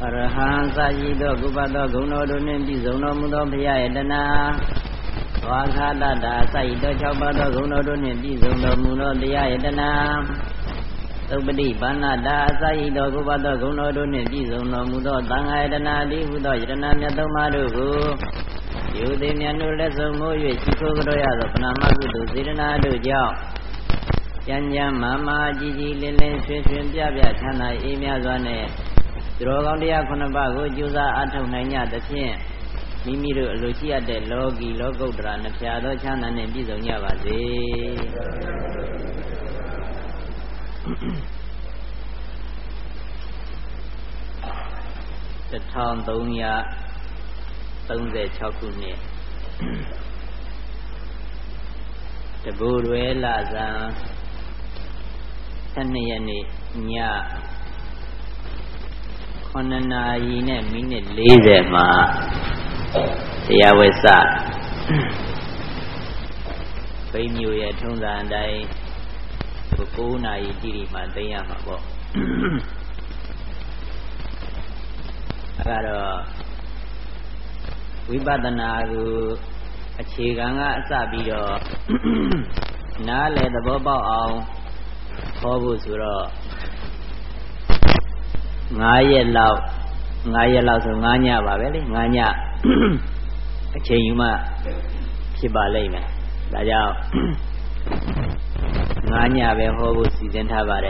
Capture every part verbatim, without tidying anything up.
Arahan Sajido Gubado Guno Dunin Bizono Mudo Pia Edana Wakadada Sajido Chabado Guno Dunin Bizono Mudo Pia Edana Tubadi Banada Sajido Gubado Guno Dunin Bizono Mudo Tanga Edana Dihudo Edana Nyatomaru Yudi Nyanu Leso Moyo Chiko Royado Panamagudu Sirina Dujao Yanya Mama Gigi Lilin Shin Pia Chana Emia Zone Drogandia Konabago Juza Atom Nanya the Chin Mimiru Lucia de Logi Logo Dran Piado Chana and Bizonia Vazi The town Donia Tonze Chokune The Budwe Laza Tanayani Nya Konana Yine Minute Laser Ma Yawesa Bainu Yatunza and I Pukuna Yidi Madayama Agaro Vibadanagu Achiganga Sabio Nale the Bobo of Hobusuro Ngaya Lao Ngaya Lao to Nganya Babeli Nganya Chayuma Chibaleme Dajao Nganya Behobu season Tabare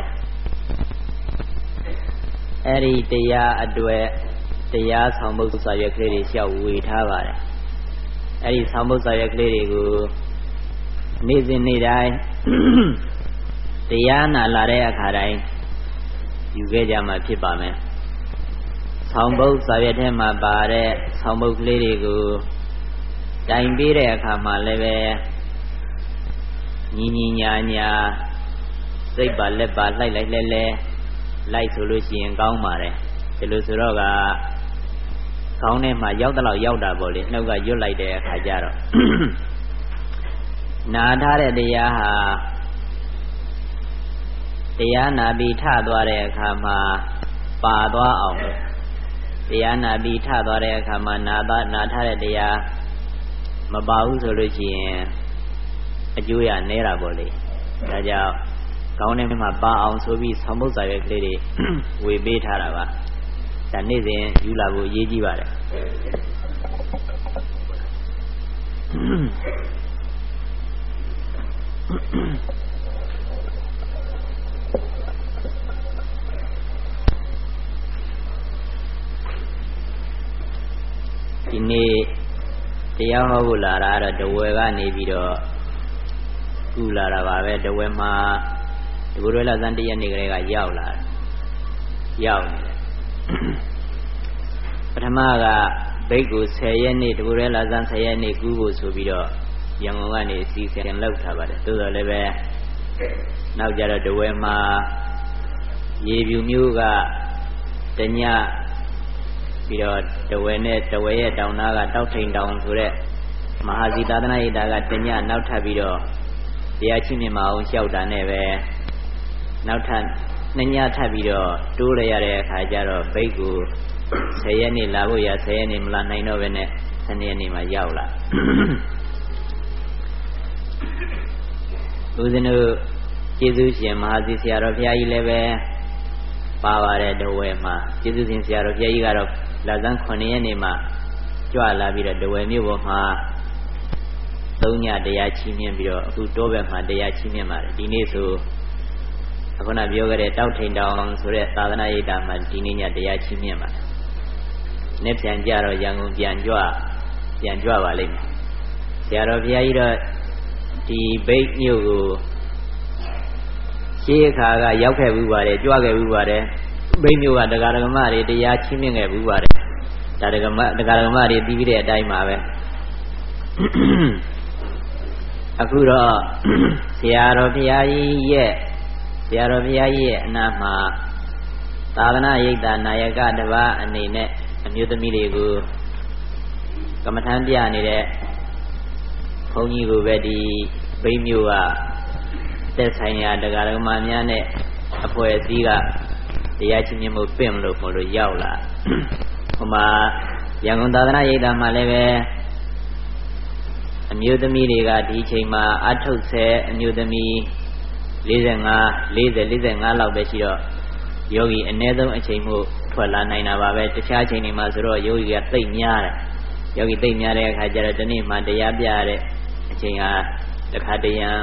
Eri Dea Adwe Dea Sambo Saya Clery Shall we Tabare Eri Sambo Saya Clery go Nizin Nidai Diana Larea Karai You get Yama Pipame Sambo Sayatema Bare Sambo Clerigo Dime Bire Kama Leve Nini Nyanya Seba Leba Lai Lai Lele Lai Solution Gaumare Telusuroga Kaune Ma Yaudala Yauda Boli Noga you like the Kajaro Nadare de Yaha Diana Bita Dore Kama Padwa Au Diana Bita Dore Kama Nada Natare Dia Mabau Solution Ajuya Nera Boli Raja Kaune Maba on Sobi Samosa Lady we beat Harava Tanizin Yulabu Yijivare Ini dia hula rara dewa ni video hula rara dewa ma guru la zanti yang ni kerja jauh lah jauh pertama ga begu saya ni guru la zan saya ni guru so video yang orang ni si yang laut apa tu dah lebih nak jadi dewa ma ye view view ga tanya Video the way the way down Naga doubting down to it. Mahazita Daga Tenya Nauta video. The Achinima Shauda Neve Nautan Nanya Tabido, two layer Kajaro, Begu, Sayani Labuya, Sayani Mlana Novene, Sanyani Mayaula. Uzinu Jesus Mahazi Siarovia Leve Power the way ma. Jesus in Siarovia Yaro. Lazan Konianima, Joala Vida the way you were ma Sonia de Yachimian Bio, who Doberma de Yachimia, Dinesu, Akona Biogare doubting down Sure Salana Dama, Dinia de Yachimia, Nepsian Jaro, young Bianjoa, Bianjoa Valim, Siaro Viaira, the bait new Chicaga, Yoka Vuvare, Joga Vuvare. Bainu ada gara-gara ada ya cimeng ya buat ada gara-gara ada di video ada imawe aku ro siaro piai ye siaro piai ye nama tadana yaitu nayaga dewa ani ne anyuta miliku kemudian dia ni deh kongi gue di bainu ah tesanya ada gara-gara ne apa ya sih တရားချင်းမြတ်မှုပင့်လို့မလို့ရောက်လာဟိုမှာရန်ကုန်သာသနာ့ရိပ်သာမှာလည်းပဲအမျိုးသမီးတွေကဒီအချိန်မှာအထုတ်ဆဲအမျိုးသမီး၄၅ ၄၀ ၄၅လောက်ပဲရှိတော့ယောဂီအနည်းဆုံးအချိန်မှုထွက်လာနိုင်တာပါပဲတခြားအချိန်တွေမှာဆိုတော့ယောဂီကသိပ်များတယ်ယောဂီသိပ်များတဲ့အခါကျတော့ဒီနေ့မှတရားပြရတဲ့အချိန်ဟာတစ်ခါတရံ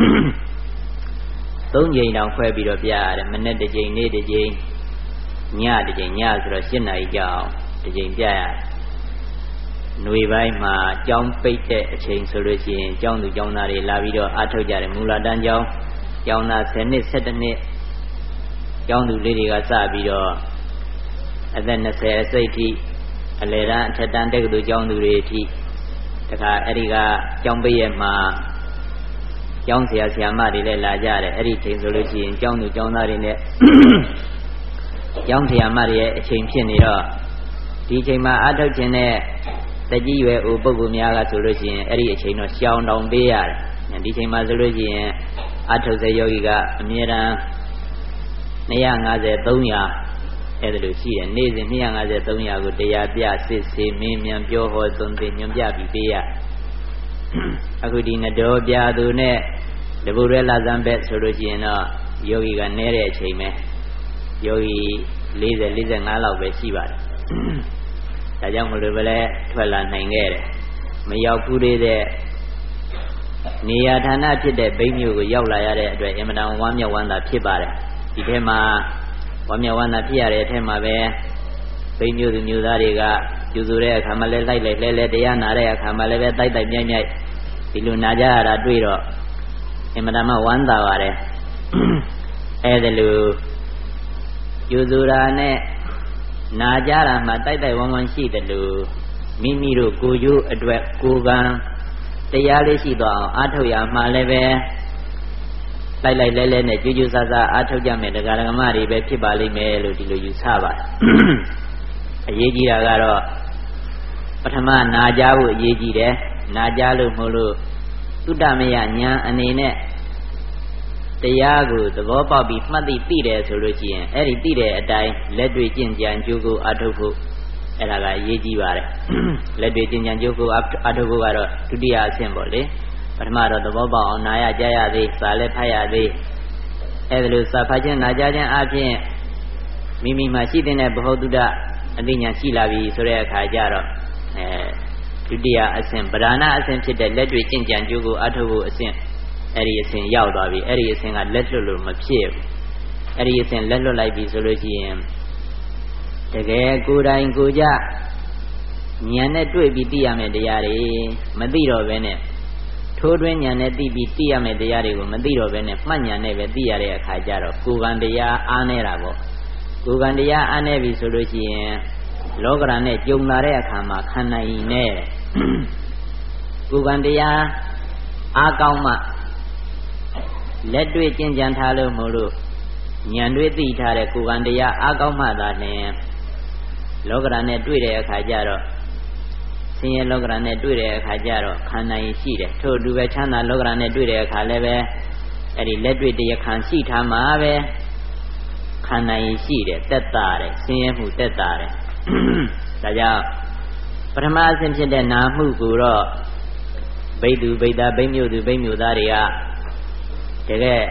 သုံးကြိမ်တောင်ခွဲပြီးတော့ပြရတယ်မနေ့တစ်ကြိမ်နေ့တစ်ကြိမ်ညတစ်ကြိမ်ညဆိုတော့၈နာရီကြာအောင်တစ်ကြိမ်ပြရတယ်ຫນွေပိုင်းမှာကြောင်းပိတ်တဲ့အချိန်ဆိုလို့ရှိရင်ကျောင်းသူကျောင်းသားတွေလာပြီးတော့အားထုတ်ကြတယ်မူလတန်းကျောင်းကျောင်းသား၁၀နှစ်၁၁နှစ်ကျောင်းသူလေးတွေကစပြီးတော့အသက်၂၀အစိတ်ထိအလယ်တန်းအထက်တန်းတက္ကသိုလ်ကျောင်းသူတွေအထိတခါအဲ့ဒီကကျောင်းပိတ်ရဲ့မှာကျောင်းဆရာဆရာမတွေလည်းလာကြတယ်အဲ့ဒီချိန်ဆိုလို့ရှိရင်ကျောင်းသူကျောင်းသားတွေနဲ့ကျောင်းဆရာမတွေရဲ့အချိန်ဖြစ်နေတော့ဒီအချိန်မှာအားထုတ်ခြင်းနဲ့တကြီးရွယ်ဦးပုဂ္ဂိုလ်များကဆိုလို့ရှိရင်အဲ့ဒီအချိန်တော့ရှောင်တောင်ပေးရတယ်ဒီချိန်မှာဆိုလို့ရှိရင်အားထုတ်စေယောဂီကအမြဲတမ်း၂၅၀ ၃၀၀အဲ့ဒါလိုရှိတယ်နေ့စဉ်၂၅၀ ၃၀၀ကိုတရားပြစစ်စေမင်းမြန်ပြောဟောသွန်သင်ညွှန်ပြပြီးပေးရအခုဒီနတော်ပြသူနဲ့တပုရဲလာဇံဘက်ဆိုလို့ရှိရင်တော့ယောဂီကနည်းတဲ့အချိန်ပဲယောဂီ၄၀ ၄၅လောက်ပဲရှိပါတယ်ဒါကြောင့်မလို့ပဲလဲထွက်လာနိုင်ခဲ့တယ်မရောက်ဘူးသေးတဲ့နေရာဌာနဖြစ်တဲ့ဘိန်းမျိုးကိုရောက်လာရတဲ့အတွက်အင်မတန်ဝမ်းမြောက်ဝမ်းသာဖြစ်ပါတယ်ဒီထဲမှာဝမ်းမြောက်ဝမ်းသာဖြစ်ရတဲ့အထဲမှာပဲဘိန်းမျိုးသူမျိုးသားတွေကကျူဆိုတဲ့အခါမှာလဲလိုက်လိုက်လဲလဲတရားနာတဲ့အခါမှာလည်းပဲတိုက်တိုက်မြိုက်မြိုက်ဒီလိုနာကြရတာတွေ့တော့အင်မတန်မှဝမ်းသာပါတယ်အဲ့ဒါလိုကျူဆိုတာနဲ့နာကြတာမှတိုက်တိုက်ဝမ်းဝမ်းရှိတယ်လို့မိမိတို့ကိုယ်ကျိုးအတွက်ကိုယ်ကံတရားလေးရှိသွားအောင်အားထုတ်ရမှလည်းပဲလိုက်လိုက်လဲလဲနဲ့ကြွကြွဆဆအားထုတ်ကြမယ်တရားဓမ္မတွေပဲဖြစ်ပါလိမ့်မယ်လို့ဒီလိုယူဆပါတယ်အရေးကြီးတာကတော့ပထမနာကြဖို့အရေးကြီးတယ်နာကြလို့မဟုတ်လို့သုတမယဉာဏ်အနေနဲ့တရားကိုသဘောပေါက်ပြီးမှတ်သိသိတယ်ဆိုလို့ရှိရင်အဲ့ဒီသိတဲ့အတိုင်းလက်တွေ့ကျင့်ကြံကြိုးကိုအားထုတ်ဖို့အဲ့ဒါကအရေးကြီးပါတယ်လက်တွေ့ကျင့်ကြံကြိုးကိုအားထုတ်ဖို့ကတော့ဒုတိယအဆင့်ပေါ့လေပထမတော့သဘောပေါက်အောင်နာရကြရသေးစာလည်းဖတ်ရသေးအဲ့ဒါလို့စာဖတ်ခြင်းနာကြခြင်းအပြင်မိမိမှာရှိတဲ့ဘ ਹੁ တုဒ္ဒအသိဉာဏ်ရှိလာပြီဆိုတဲ့အခါကျတော့အဲဒုတိယအဆင့်ဗဒနာအဆင့်ဖြစ်တဲ့လက်တွေ့ကျင့်ကြံကြိုးကိုအားထုတ်ဖို့အဆင့်အဲ့ဒီအဆင့်ရောက်သွားပြီအဲ့ဒီအဆင့်ကလက်လွတ်လို့မဖြစ်ဘူးအဲ့ဒီအဆင့်လက်လွတ်လိုက်ပြီဆိုလို့ရှိရင်တကယ်ကိုယ်တိုင်ကိုယ်ကြဉာဏ်နဲ့တွေ့ပြီးသိရမယ်တရားတွေမသိတော့ဘဲနဲ့ထိုးတွင်းဉာဏ်နဲ့သိပြီးသိရမယ်တရားတွေကိုမသိတော့ဘဲနဲ့မှတ်ဉာဏ်နဲ့ပဲသိရတဲ့အခါကျတော့ကိုယ်ကံတရားအားနေတာပေါ့ကိုယ်ကံတရားအားနေပြီဆိုလို့ရှိရင်လောကရန်နဲ့ကြုံလာတဲ့အခါမှာခန္ဓာဤနဲ့ကိုယ်ကံတရားအားကောင်းမှလက်တွေ့ကျင့်ကြံထားလို့မလို့ဉာဏ်တွေ့သိထားတဲ့ကိုယ်ကံတရားအားကောင်းမှသာလျှင်လောကရန်နဲ့တွေ့တဲ့အခါကျတော့ဆင်းရဲလောကရန်နဲ့တွေ့တဲ့အခါကျတော့ခန္ဓာရည်ရှိတယ်ထို့အတူပဲချမ်းသာလောကရန်နဲ့တွေ့တဲ့အခါလည်းပဲအဲ့ဒီလက်တွေ့တရားခံရှိထားမှာပဲခန္ဓာရည်ရှိတယ်တက်တာတယ်ဆင်းရဲမှုတက်တာတယ်ဒါကြောင့်ပထမအဆင့်ဖြစ်တဲ့နာမှုကိုတော့ဘိက္ခုဘိက္ခာဘိမျိုးသူဘိမျိုးသားတွေကတကယ်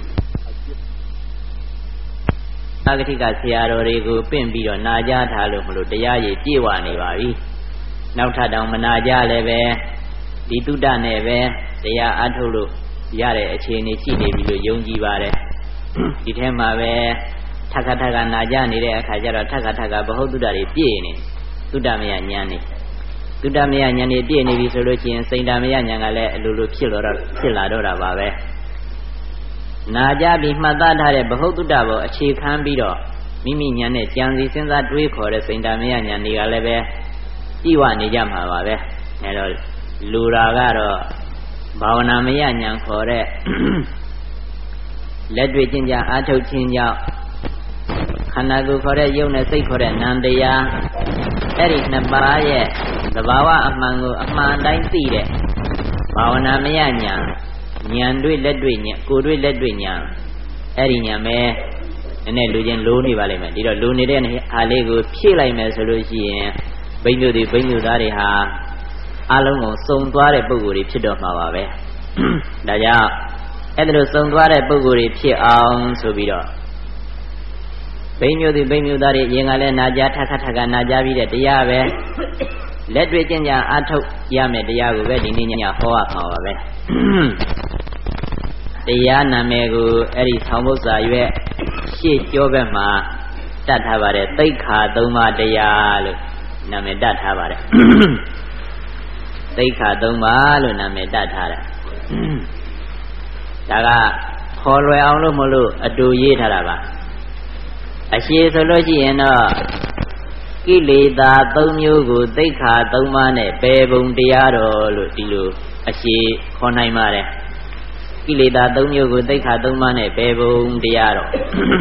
အာဂတိကဆရာတော်တွေကိုပင့်ပြီးတော့နာကြားထားလို့မလို့တရားရည်ပြည့်ဝနေပါပြီနောက်ထပ်တောင်မနာကြလည်းပဲဒီတုဒ္ဒနဲ့ပဲတရားအားထုတ်လို့ရတဲ့အခြေအနေရှိနေပြီလို့ယုံကြည်ပါတယ်ဒီထဲမှာပဲထပ်ခါထပ်ခါနာကြနေတဲ့အခါကျတော့ထပ်ခါထပ်ခါဘ ਹੁ တုဒ္ဒတွေပြည့်နေတုဒ္ဒမယဉာဏ်နေတုဒ္ဒမယဉာဏ်နေပြည့်နေပြီဆိုလို့ရှိရင်စိန္ဒမယဉာဏ်ကလည်းအလိုလိုဖြစ်လာတော့ဖြစ်လာတော့တာပါပဲနာကြပြီးမှတ်သားထားတဲ့ဘ ਹੁ တုဒ္ဒဘောအခြေခံပြီးတော့မိမိဉာဏ်နဲ့ကြံစီစဉ်းစားတွေးခေါ်တဲ့စိန္ဒမယဉာဏ်တွေကလည်းပဲကြည်ဝနေကြမှာပါပဲအဲတော့လူရာကတော့ဘာဝနာမယဉာဏ်ခေါ်တဲ့လက်တွေ့ကျင့်ကြံအားထုတ်ခြင်းကြောင့်ခန္ဓာကိုယ်ခေါ်တဲ့ယုတ်နဲ့စိတ်ခေါ်တဲ့နံတရားအဲ့ဒီနှစ်ပါးရဲ့သဘာဝအမှန်ကိုအမှန်တိုင်းသိတဲ့ဘာဝနာမယဉာဏ်ဉာဏ်တွေ့လက်တွေ့ဉာဏ်ကိုယ်တွေ့လက်တွေ့ဉာဏ်အဲ့ဒီဉာဏ်ပဲနည်းနည်းလူချင်းလိုးနေပါလိမ့်မယ်ဒီတော့လူနေတဲ့ဟာလေးကိုဖြည့်လိုက်မယ်ဆိုလို့ရှိရင်ဘိညုတွေဘိညုသားတွေဟာအလုံးကိုစုံသွားတဲ့ပုံကိုယ်တွေဖြစ်တော့မှာပါပဲဒါကြောင့်အဲ့ဒါလိုစုံသွားတဲ့ပုံကိုယ်တွေဖြစ်အောင်ဆိုပြီးတော့ဘိညုတွေဘိညုသားတွေအရင်ကလည်းနာကြားထခထခနာကြားပြီးတဲ့တရားပဲလက်တွေ့ကျင့်ကြံအားထုတ်ရမယ်တရားကိုပဲဒီနေ့ညဟောရမှာပါပဲတရားနာမည်ကိုအဲ့ဒီဆောင်းပု္ပ္ပာရွက်ရှေ့ကျောဘက်မှာတတ်ထားပါတယ်သိက္ခာသုံးပါးတရားလို့နာမည်တတ်ထားပါတယ်သိက္ခာသုံးပါးလို့နာမည်တတ်ထားတယ်ဒါကခေါ်လွယ်အောင်လို့မလို့အတူရေးထားတာပါအရှိဆိုလို့ရှိရင်တော့ကိလေသာသုံးမျိုးကိုသိက္ခာသုံးပါးနဲ့ပယ်ပုံတရားတော်လို့ဒီလိုအရှိခေါ်နိုင်ပါတယ်ကိလေသာသုံးမျိုးကိုသိက္ခာသုံးပါးနဲ့ပယ်ပုံတရားတော်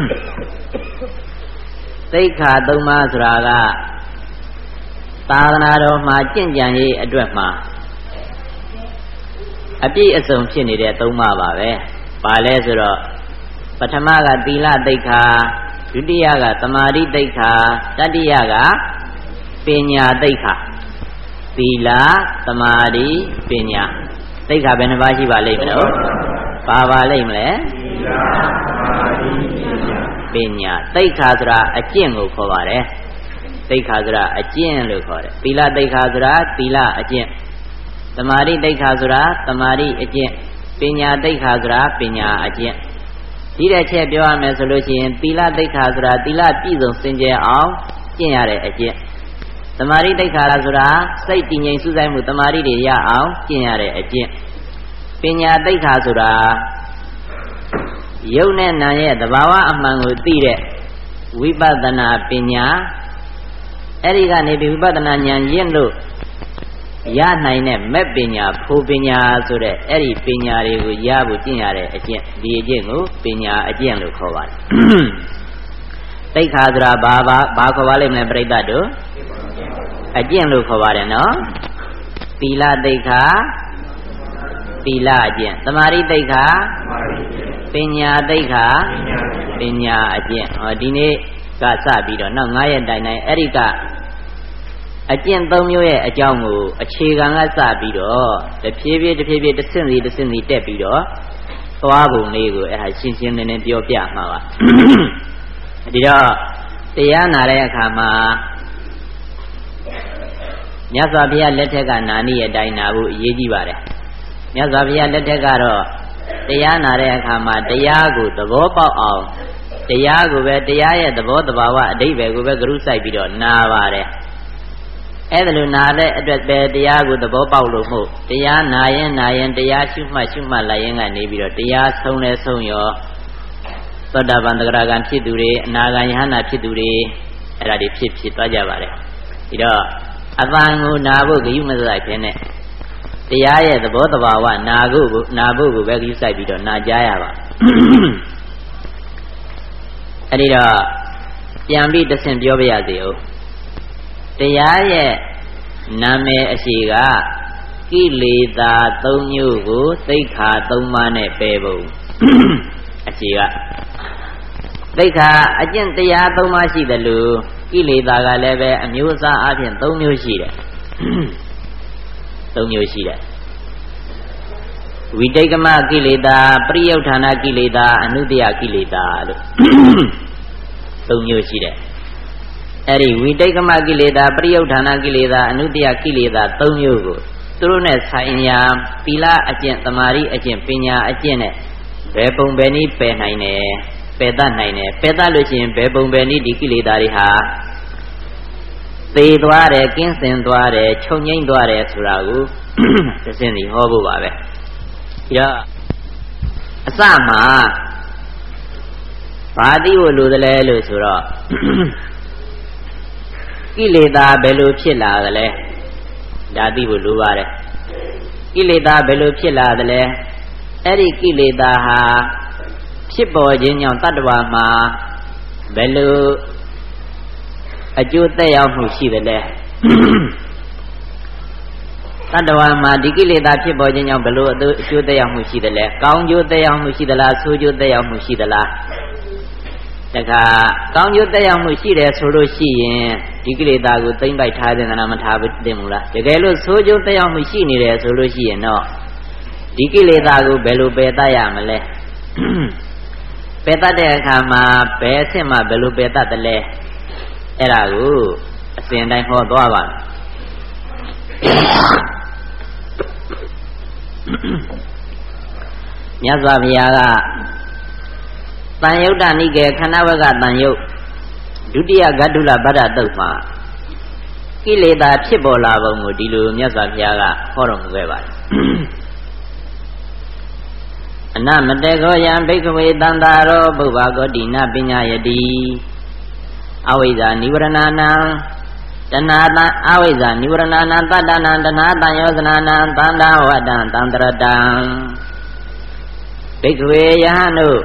သိက္ခာသုံးပါးဆိုတာကသာသနာတော်မှာကျင့်ကြံရေးအတွက်မှာအပြည့်အစုံဖြစ်နေတဲ့သုံးပါးပါပဲ။ဘာလဲဆိုတော့ပထမကသီလသိက္ခာဒုတိယကသမာဓိသိက္ခာတတိယကပညာသိက္ခာသီလသမာဓိပညာသိက္ခာဘယ်နှပါးရှိပါလိမ့်မလို့ပါပါလိမ့်မလဲသီလသမာဓိပညာသိက္ခာဆိုတာအကျင့်ကိုခေါ်ပါတယ်သိက္ခာဆိုတာအကျင့်လို့ခေါ်တယ်သီလသိက္ခာဆိုတာသီလအကျင့်သမာဓိသိက္ခာဆိုတာသမာဓိအကျင့်ပညာသိက္ခာဆိုတာပညာအကျင့်ဒီတဲ့ချက်ပြောရမယ်ဆိုလို့ရှိရင်သီလသိက္ခာဆိုတာသီလပြည့်စုံစင်ကြယ်အောင်ကျင့်ရတဲ့အကျင့်သမာဓိသိက္ခာဆိုတာစိတ်တည်ငြိမ်စူးစိုက်မှုသမာဓိတွေရအောင်ကျင့်ရတဲ့အကျင့်ပညာသိက္ခာဆိုတာယုတ်နဲ့နာရဲ့သဘာဝအမှန်ကိုသိတဲ့ဝိပဿနာပညာအဲ့ဒီကနေဒီဝိပဿနာဉာဏ်ရင့်လို့ရနိုင်တဲ့မဲ့ပညာဖို့ပညာဆိုတဲ့အဲ့ဒီပညာတွေကိုရဖို့ကျင့်ရတဲ့အကျင့်ဒီအကျင့်ကိုပညာအကျင့်လို့ခေါ်ပါတယ်သိက္ခာဆိုတာဘာဘာဘာခေါ်ပါလိမ့်မလဲပြိဿတို့အကျင့်လို့ခေါ်ပါတယ်နော်သီလသိက္ခာသီလအကျင့်သမာဓိသိက္ခာပညာသိက္ခာပညာအကျင့်ဟောဒီနေ့ကစပြီးတော့နောက်၅ရက်တိုင်တိုင်အဲ့ဒီကအကျင့်သုံးမျိုးရဲ့အကြောင်းကိုအခြေခံကစပြီးတော့တဖြည်းဖြည်းတဖြည်းဖြည်းတစ်ဆင့်စီတစ်ဆင့်စီတက်ပြီးတော့သွားပုံလေးကိုအဲ့ဒါရှင်းရှင်းလင်းလင်းပြောပြမှာပါဒီတော့တရားနာတဲ့အခါမှာမြတ်စွာဘုရားလက်ထက်ကနာနည်းအတိုင်းနာဖို့အရေးကြီးပါတယ်မြတ်စွာဘုရားလက်ထက်ကတော့တရားနာတဲ့အခါမှာတရားကိုသဘောပေါက်အောင်တရားကိုပဲတရားရဲ့သဘောတဘာဝအဓိပ္ပာယ်ကိုပဲဂရုစိုက်ပြီးတော့နာပါတယ်အဲ့ဒါလိုနာတဲ့အတွက်ပဲတရားကိုသဘောပေါက်လို့မဟုတ်တရားနာရင်နာရင်တရားရှုမှတ်ရှုမှတ်လိုက်ရင်ကနေပြီးတော့တရားဆုံးလဲဆုံးရောသောတာပန်သဂရဂံဖြစ်သူတွေအနာဂံယဟနာဖြစ်သူတွေအဲ့ဒါတွေဖြစ်ဖြစ်သွားကြပါတယ်ဒီတော့အပန်းကိုနာဖို့ဂရုမစိုက်ဖ ೇನೆ တရားရဲ့သဘောတဘာဝနာဖို့ကိုနာဖို့ကိုပဲဂရုစိုက်ပြီးတော့နာကြရပါအဲ့ဒီတော့ပြန်ပြီးတစ်ဆင့်ပြောပြရစီဦးတရားရဲ့နာမည်အရှိကကိလေသာသုံးမျိုးကိုသိက္ခာသုံးပါးနဲ့ပယ်ပုံအရှိကသိက္ခာအကျင့်တရားသုံးပါးရှိတယ်လို့ကိလေသာကလည်းပဲအမျိုးအစားအပြင်သုံးမျိုးရှိတယ်သုံးမျိုးရှိတယ်ဝိတိတ်ကမကိလေသာပရိယုဌာဏကိလေသာအနုတ္တယကိလေသာလို့သုံးမျိုးရှိတယ်အဲ့ဒီဝိတိတ်ကမကိလေသာပရိယုဌာဏကိလေသာအနုတ္တယကိလေသာသုံးမျိုးကိုသူတို့နဲ့ဆိုင်ရာသီလအကျင့်သမာဓိအကျင့်ပညာအကျင့်နဲ့ဘယ်ပုံဘယ်နည်းပယ်နိုင်တယ်ပယ်တတ်နိုင်တယ်ပယ်တတ်လို့ရှိရင်ဘယ်ပုံဘယ်နည်းဒီကိလေသာတွေဟာသေသွားတယ်ကင်းစင်သွားတယ်ချုပ်ငိမ့်သွားတယ်ဆိုတာကိုသစင်းစီဟောဖို့ပါပဲဒီတော့အစမှာဘာသိဖို့လိုသလဲလို့ဆိုတော့ကိလေသာဘယ်လိုဖြစ်လာသလဲဒါသိဖို့လိုပါတယ်ကိလေသာဘယ်လိုဖြစ်လာသလဲအဲ့ဒီကိလေသာဟာဖြစ်ပေါ်ခြင်းကြောင့်တတ္တဝါမှာဘယ်လိုအကျိုးသက်ရောက်မှုရှိသလဲတတ္တဝါမှာဒီကိလေသာဖြစ်ပေါ်ခြင်းကြောင့်ဘယ်လိုအကျိုးသက်ရောက်မှုရှိသလဲကောင်းကျိုးသက်ရောက်မှုရှိသလားဆိုးကျိုးသက်ရောက်မှုရှိသလားတခါကောင်းကျိုးတက်ရောက်မှုရှိတယ်ဆိုလို့ရှိရင်ဒီကိလေသာကိုသိမ့်ပိုက်ထားတဲ့နာမထားတင်မူလားတကယ်လို့ဆိုးကျိုးတက်ရောက်မှုရှိနေတယ်ဆိုလို့ရှိရင်တော့ဒီကိလေသာကိုဘယ်လိုပယ်တတ်ရမလဲပယ်တတ်တဲ့အခါမှာဘယ်အဆင့်မှာဘယ်လိုပယ်တတ်တယ်လဲအဲ့ဒါကိုအစဉ်တိုင်းဟောသွားပါမြတ်စွာဘုရားကတန်ယုတ်တနိကေခန္ဓာဝကတန်ယုတ်ဒုတိယဂတ္တုလဗဒ္ဒတုတ်မှာကိလေသာဖြစ်ပေါ်လာပုံကိုဒီလိုမြတ်စွာဘုရားကဟောတော်မူခဲ့ပါတယ်အနမတေကောယံဘိက္ခဝေတန္တာရောပုဗ္ဗကောတိနပညာယတိအဝိဇ္ဇာနိဝရဏနာတဏှာတံအဝိဇ္ဇာနိဝရဏနာတတ္တနာတဏှာတံယောဇနာနာတန္တာဝတ္တံတန္တရတံဘိက္ခဝေယဟန်တို့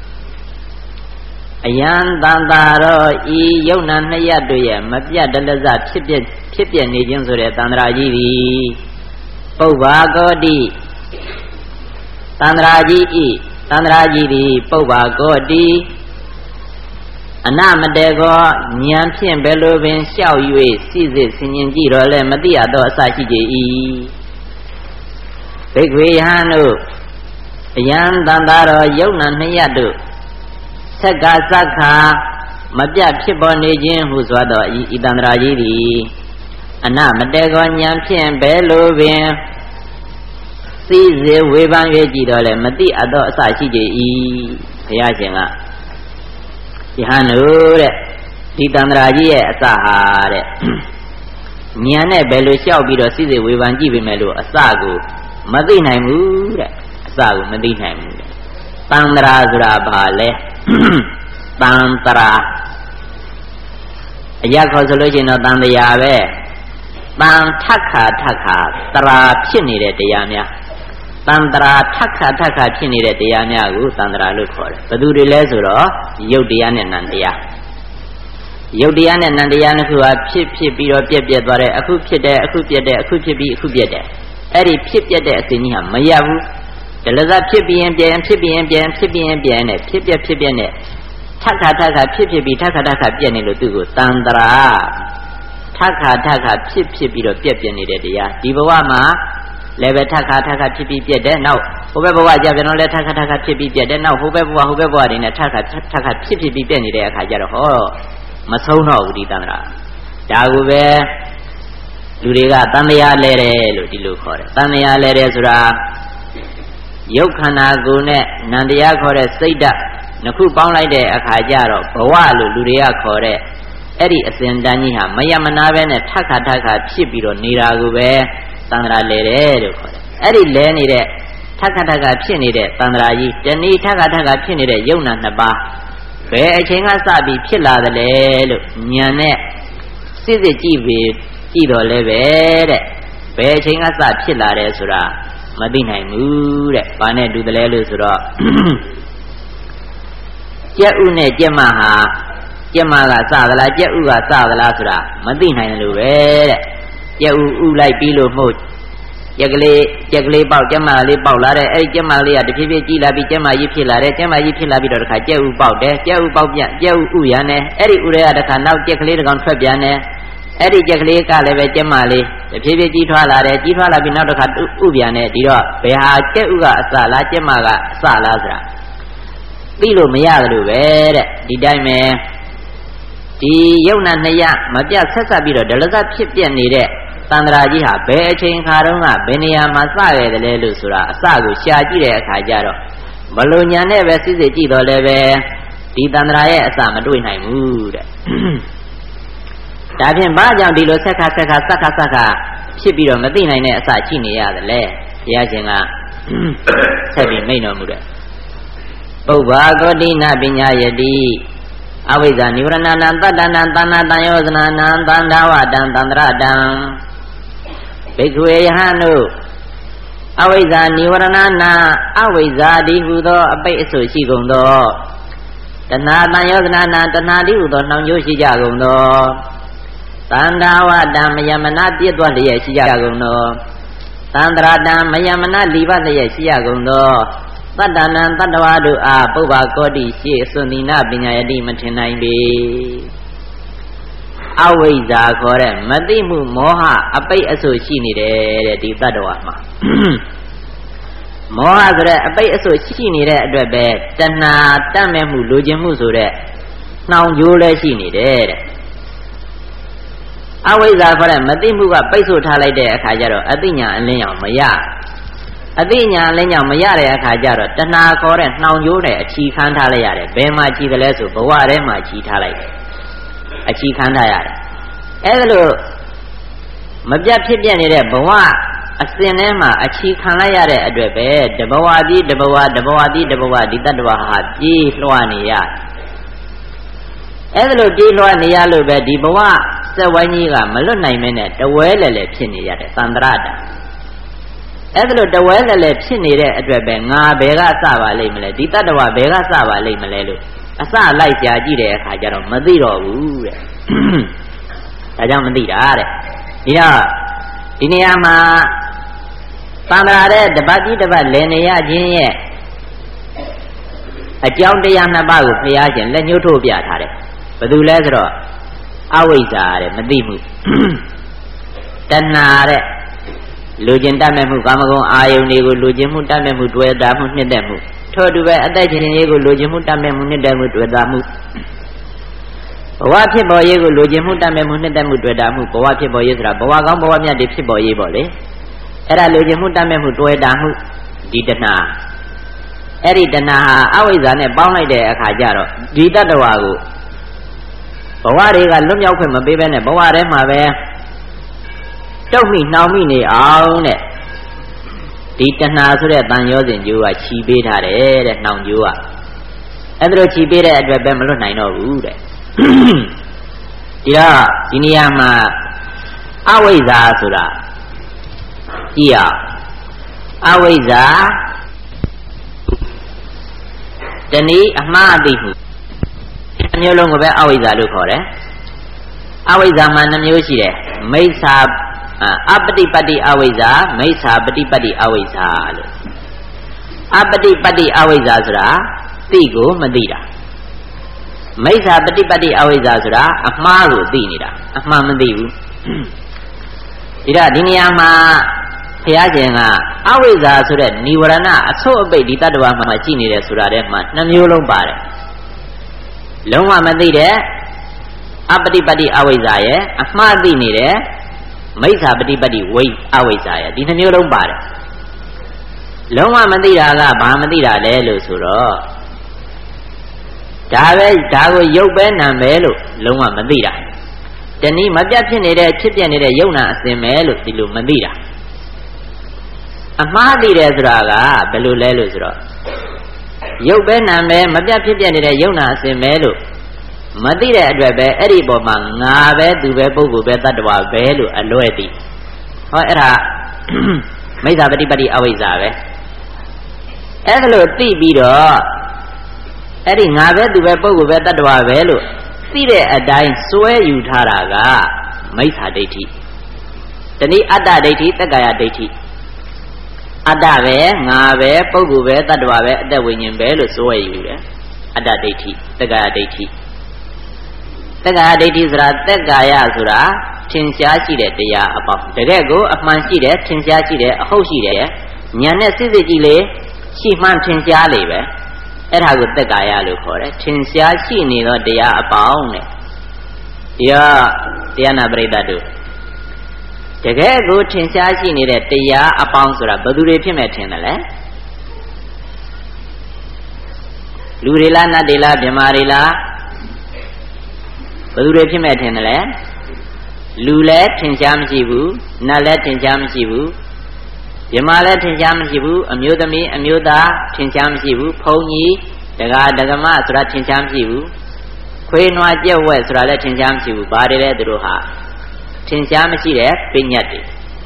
အယံတန်တာရောဤယုံနာနှစ်ရတို့ရဲ့မပြတ်တလဇဖြစ်ပြဖြစ်ပြနေခြင်းဆိုတဲ့တန္တရာကြီးသည်ပုဗ္ဗာကောတိတန္တရာကြီးဤတန္တရာကြီးသည်ပုဗ္ဗာကောတိအနမတေကောဉာဏ်ဖြင့်ဘယ်လိုပင်လျှောက်၍စိစစ်ဆင်ញင်ကြည့်တော့လဲမသိရသောအစရှိကြ၏ဘိက္ခဝေယဟန်တို့အယံတန်တာရောယုံနာနှစ်ရတို့သက္ကာသက္ခာမပြတ်ဖြစ်ပေါ်နေခြင်းဟုဆိုသောဤတန္တရာကြီးသည်အနမတေကောဉာဏ်ဖြင့်ဘယ်လိုပင်စိစေဝေဖန်၍ကြည့်တော့လဲမသိအပ်သောအစရှိကြ၏ဘုရားရှင်ကယဟန်တို့တဲ့ဒီတန္တရာကြီးရဲ့အစဟာတဲ့ဉာဏ်နဲ့ဘယ်လိုလျှောက်ပြီးတော့စိစေဝေဖန်ကြည့်ပေမဲ့လို့အစကိုမသိနိုင်ဘူးတဲ့အစကိုမသိနိုင်ဘူးတဲ့တန္တရာဆိုတာဘာလဲတန်တရာအရာခေါ်ဆိုလို့ရှိရင်တော့တန်တရားပဲတန်ထက်ခါထက်ခါတရာဖြစ်နေတဲ့တရားများတန်တရာထက်ခါထက်ခါဖြစ်နေတဲ့တရားများကိုတန်တရာလို့ခေါ်တယ်ဘယ်သူတွေလဲဆိုတော့ယုတ်တရားနဲ့နံတရားယုတ်တရားနဲ့နံတရားနှစ်ခုဟာဖြစ်ဖြစ်ပြီးတော့ပြက်ပြက်သွားတယ်အခုဖြစ်တယ်အခုပြက်တယ်အခုဖြစ်ပြီးအခုပြက်တယ်အဲ့ဒီဖြစ်ပြက်တဲ့အစဉ်ကြီးဟာမရဘူးဒလဇဖြစ်ပြီးရင်ပြန်ဖြစ်ပြီးရင်ပြန်ဖြစ်ပြီးရင်ပြန်နဲ့ဖြစ်ပြက်ဖြစ်ပြက်နဲ့ထက်ခါထက်ခါဖြစ်ဖြစ်ပြီးထက်ခါထက်ခါပြက်နေလို့သူ့ကိုတန်တရာထက်ခါထက်ခါဖြစ်ဖြစ်ပြီးတော့ပြက်ပြက်နေတဲ့တရားဒီဘဝမှာလည်းပဲထက်ခါထက်ခါဖြစ်ပြီးပြက်တယ်နောက်ဟိုဘက်ဘဝကြပြန်တော့လည်းထက်ခါထက်ခါဖြစ်ပြီးပြက်တယ်နောက်ဟိုဘက်ဘဝဟိုဘက်ဘဝတွေနဲ့ထက်ခါထက်ခါဖြစ်ဖြစ်ပြီးပြက်နေတဲ့အခါကျတော့ဟောမဆုံးတော့ဘူးဒီတန်တရာဒါကိုပဲလူတွေကတန်တရားလဲတယ်လို့ဒီလိုခေါ်တယ်တန်တရားလဲတယ်ဆိုတာယုတ်ခန္ဓာကိုယ်နဲ့နံတရားခေါ်တဲ့စိတ်ဓာတ်နှစ်ခုပေါင်းလိုက်တဲ့အခါကျတော့ဘဝလို့လူတွေကခေါ်တဲ့အဲ့ဒီအစဉ်တန်းကြီးဟာမယမနာပဲနဲ့ထက်ခါထက်ခါဖြစ်ပြီးတော့နေတာကိုပဲတန်ត្រာလဲတယ်လို့ခေါ်တယ်အဲ့ဒီလဲနေတဲ့ထက်ခါထက်ခါဖြစ်နေတဲ့တန်ត្រာကြီးတဏီထက်ခါထက်ခါဖြစ်နေတဲ့ယုံနာနှစ်ပါးဘယ်အချိန်ကစပြီးဖြစ်လာသလဲလို့ဉာဏ်နဲ့စစ်စစ်ကြည့်ပြီးကြည့်တော့လဲပဲတဲ့ဘယ်အချိန်ကစဖြစ်လာတယ်ဆိုတာမသိနိုင်ဘူးတဲ့ဘာနဲ့တူတယ်လဲလို့ဆိုတော့ကြက်ဥနဲ့ကြက်မဟာကြက်မကစသလားကြက်ဥကစသလားဆိုတာမသိနိုင်တယ်လို့ပဲတဲ့ကြက်ဥဥလိုက်ပြီးလို့မှုကြက်ကလေးကြက်ကလေးပေါက်ကြက်မလေးပေါက်လာတဲ့အဲ့ဒီကြက်မလေးကတဖြည်းဖြည်းကြီးလာပြီးကြက်မကြီးဖြစ်လာတယ်ကြက်မကြီးဖြစ်လာပြီးတော့တခါကြက်ဥပေါက်တယ်ကြက်ဥပေါက်ပြန်ကြက်ဥဥရန်တယ်အဲ့ဒီဥတွေကတခါနောက်ကြက်ကလေးတစ်ကောင်ထွက်ပြန်တယ်အဲ့ဒီကြက်ကလေးကလည်းပဲကြက်မလေးတဖြည်းဖြည်းကြီးထွားလာတယ်ကြီးထွားလာပြီးနောက်တစ်ခါဥပြန်တယ်ဒီတော့ဘယ်ဟာကြက်ဥကအစလားကြက်မကအစလားဆိုတာသိလို့မရတယ်လို့ပဲတဲ့ဒီတိုင်းပဲဒီယုံနာနှစ်ရမပြတ်ဆက်ဆက်ပြီးတော့ဒလဇတ်ဖြစ်ပြနေတဲ့တန္တရာကြီးဟာဘယ်အချိန်ခါတုန်းကဘယ်နေရာမှာစခဲ့တယ်လဲလို့ဆိုတာအစကိုရှာကြည့်တဲ့အခါကျတော့ဘလို့ညာနဲ့ပဲစစ်စစ်ကြည့်တော့လည်းပဲဒီတန္တရာရဲ့အစမတွေ့နိုင်ဘူးတဲ့ဒါဖြင့်ဘာကြောင့်ဒီလိုဆက်ခါဆက်ခါဆက်ခါဆက်ခါဖြစ်ပြီးတော့မသိနိုင်တဲ့အစရှိနေရတယ်လေဘုရားရှင်ကဆက်ပြီးမိန့်တော်မူတဲ့ပုဗ္ဗာဂောတိနပညာယတိအဝိဇ္ဇာနိဝရဏနံတတ္တနံသန္နာတံယောဇနာနံသန္တာဝတံသန္တရတံဘိက္ခဝေယဟန်တို့အဝိဇ္ဇာနိဝရဏနာအဝိဇ္ဇာတိဟုသောအပိတ်အဆိုရှိကုန်သောတဏှာတံယောဇနာနံတဏှာတိဟုသောနှောင်ကြိုးရှိကြကုန်သောသန္တာဝတံမယမနာပြည့်သွားလျက်ရှိကြကုန်သောသန္တရတံမယမနာလီပလျက်ရှိကြကုန်သောတတ္တနံတတ္တဝါတို့အားပုဗ္ဗကောတိရှေ့စွန်တိနာပညာယတိမထင်နိုင်ပေအဝိဇ္ဇာခေါ်တဲ့မသိမှုမောဟအပိတ်အဆို့ရှိနေတယ်တဲ့ဒီတတ္တဝါမှာမောဟဆိုတဲ့အပိတ်အဆို့ရှိနေတဲ့အတွက်ပဲတဏှာတတ်မဲ့မှုလိုချင်မှုဆိုတဲ့နှောင်ကြိုးလည်းရှိနေတယ်တဲ့အဝိဇ္ဇာခေါ်တဲ့မသိမှုကပိတ်ဆို့ထားလိုက်တဲ့အခါကျတော့အသိဉာဏ်အလင်းရောင်မရအသိဉာဏ်အလင်းရောင်မရတဲ့အခါကျတော့တဏှာခေါ်တဲ့နှောင်ကြိုးနဲ့အချီခံထားလိုက်ရတယ်ဘယ်မှာချီတယ်လဲဆိုဘဝထဲမှာချီထားလိုက်တယ်အချီခံထားရတယ်အဲဒါလို့မပြတ်ဖြစ်ပြနေတဲ့ဘဝအစဉ်ထဲမှာအချီခံလိုက်ရတဲ့အတွက်ပဲတဘဝပြီးတဘဝတဘဝပြီးတဘဝဒီတတ္တဝါဟာပြေးလွှားနေရအဲဒါလို့ပြေးလွှားနေရလို့ပဲဒီဘဝစက်ဝိုင်းကြီးကမလွတ်နိုင်မနဲ့တဝဲလဲလဲဖြစ်နေရတယ်သန္တရတာအဲဒါလို့တဝဲလဲလဲဖြစ်နေတဲ့အတွက်ပဲငါဘယ်ကစပါလိမ့်မလဲဒီတတ္တဝါဘယ်ကစပါလိမ့်မလဲလို့အစလိုက်ကြာကြည့်တဲ့အခါကျတော့မသိတော့ဘူးတဲ့ဒါကြောင့်မသိတာတဲ့ဒီတော့ဒီနေရာမှာသန္တရာတဲ့တပတ်ကြီးတပတ်လည်နေရခြင်းရဲ့အကြောင်းတရားနှစ်ပါးကိုဘုရားရှင်လက်ညှိုးထိုးပြထားတယ်ဘယ်သူလဲဆိုတော့အဝိဇ္ဇာတဲ့မသိမှုတဏှာတဲ့လူကျင်တတ်မဲ့မှုကာမဂုဏ်အာယုန်တွေကိုလူကျင်မှုတတ်မဲ့မှုတွေ့တာမှုနှစ်သက်မှုထို့တူပဲအသက်ရှင်ရေးကိုလူကျင်မှုတတ်မဲ့မှုနှစ်သက်မှုတွေ့တာမှုဘဝဖြစ်ပေါ်ရေးကိုလူကျင်မှုတတ်မဲ့မှုနှစ်သက်မှုတွေ့တာမှုဘဝဖြစ်ပေါ်ရေးဆိုတာဘဝကောင်းဘဝမြတ်တွေဖြစ်ပေါ်ရေးပေါ့လေအဲ့ဒါလူကျင်မှုတတ်မဲ့မှုတွေ့တာမှုဒီတဏှာအဲ့ဒီတဏှာဟာအဝိဇ္ဇာနဲ့ပေါင်းလိုက်တဲ့အခါကျတော့ဒီတတ္တဝါကိုဘဝတွေကလွတ်မြောက်ခွင့်မပေးဘဲနဲ့ဘဝထဲမှာပဲတုတ်မိနှောင်မိနေအောင်တဲ့ဒီတဏှာဆိုတဲ့တန်ရောစဉ်ကျိုးကခြီးပေးထားတယ်တဲ့နှောင်ကျိုးကအဲ့ဒါလိုခြီးပေးတဲ့အတွက်ပဲမလွတ်နိုင်တော့ဘူးတဲ့ဒီတော့ဒီနေရာမှာအဝိဇ္ဇာဆိုတာကြည့်အောင်အဝိဇ္ဇာတနည်းအမှားအသိမှုအမျိုးလုံးကိုပဲအဝိဇ္ဇာလို့ခေါ်တယ်အဝိဇ္ဇာမှာနှမျိုးရှိတယ်မိစ္ဆာအပတိပတ္တိအဝိဇ္ဇာမိစ္ဆာပฏิပတ္တိအဝိဇ္ဇာလို့အပတိပတ္တိအဝိဇ္ဇာဆိုတာသိကိုမသိတာမိစ္ဆာပฏิပတ္တိအဝိဇ္ဇာဆိုတာအမှားကိုသိနေတာအမှန်မသိဘူးဒီတော့ဒီနေရာမှာဘုရားရှင်ကအဝိဇ္ဇာဆိုတဲ့និဝရဏအဆုတ်အပိတ်ဒီတတ္တဝါမှာရှိနေတယ်ဆိုတာတဲ့မှာနှမျိုးလုံးပါတယ်လုံးဝမသိတဲ့အပฏิပတ္တိအဝိဇ္ဇာရဲ့အမှားသိနေတဲ့မိစ္ဆာပฏิပတ္တိဝိအဝိဇ္ဇာရဲ့ဒီနှမျိုးလုံးပါတယ်လုံးဝမသိတာကဘာမသိတာလဲလို့ဆိုတော့ဒါပဲဒါကိုရုပ်ပဲနာပဲလို့လုံးဝမသိတာတနည်းမပြတ်ဖြစ်နေတဲ့ဖြစ်ပြနေတဲ့ယုံနာအစဉ်ပဲလို့ဒီလိုမသိတာအမှားသိတယ်ဆိုတာကဘယ်လိုလဲလို့ဆိုတော့ရုပ်ပဲနာပဲမပြတ်ဖြစ်ပြနေတဲ့ယုံနာအစဉ်ပဲလို့မသိတဲ့အတွက်ပဲအဲ့ဒီပေါ်မှာငါပဲသူပဲပုဂ္ဂိုလ်ပဲတတ္တဝါပဲလို့အလွဲသိဟောအဲ့ဒါမိစ္ဆာပฏิပတ္တိအဝိဇ္ဇာပဲအဲ့ဒါလို့သိပြီးတော့အဲ့ဒီငါပဲသူပဲပုဂ္ဂိုလ်ပဲတတ္တဝါပဲလို့သိတဲ့အတိုင်းစွဲယူထားတာကမိစ္ဆာဒိဋ္ဌိတနည်းအတ္တဒိဋ္ဌိသက္ကာယဒိဋ္ဌိအတ္တပဲငါပဲပုဂ္ဂိုလ်ပဲတတ္တဝါပဲအတ္တဝိညာဉ်ပဲလို့စွဲယူတယ်အတ္တဒိဋ္ဌိသက္ကာယဒိဋ္ဌိသက္ကာယဒိဋ္ဌိဆိုတာသက္ကာယဆိုတာထင်ရှားရှိတဲ့တရားအပေါင်းတကယ်ကိုအမှန်ရှိတယ်ထင်ရှားရှိတယ်အဟုတ်ရှိတယ်ဉာဏ်နဲ့စစ်စစ်ကြည့်လေရှိမှန်ထင်ရှားလေပဲအဲ့ဒါကိုသက္ကာယလို့ခေါ်တယ်ထင်ရှားရှိနေသောတရားအပေါင်းတဲ့ဒီတော့တရားနာပရိသတ်တို့တကယ်ကိုထင်ရှားရှိနေတဲ့တရားအပေါင်းဆိုတာဘယ်သူတွေဖြစ်မဲ့ထင်တယ်လဲလူတွေလားနတ်တွေလားမြမာတွေလားဘယ်သူတွေဖြစ်မဲ့ထင်တယ်လဲလူလည်းထင်ရှားမရှိဘူးနတ်လည်းထင်ရှားမရှိဘူးမြမာလည်းထင်ရှားမရှိဘူးအမျိုးသမီးအမျိုးသားထင်ရှားမရှိဘူးဘုန်းကြီးဒကာဒကမဆိုတာထင်ရှားမရှိဘူးခွေးနွားကြက်ဝက်ဆိုတာလည်းထင်ရှားမရှိဘူးဘာတွေလဲသူတို့ဟာထင်ရှားမရှိတဲ့ပညာတွေ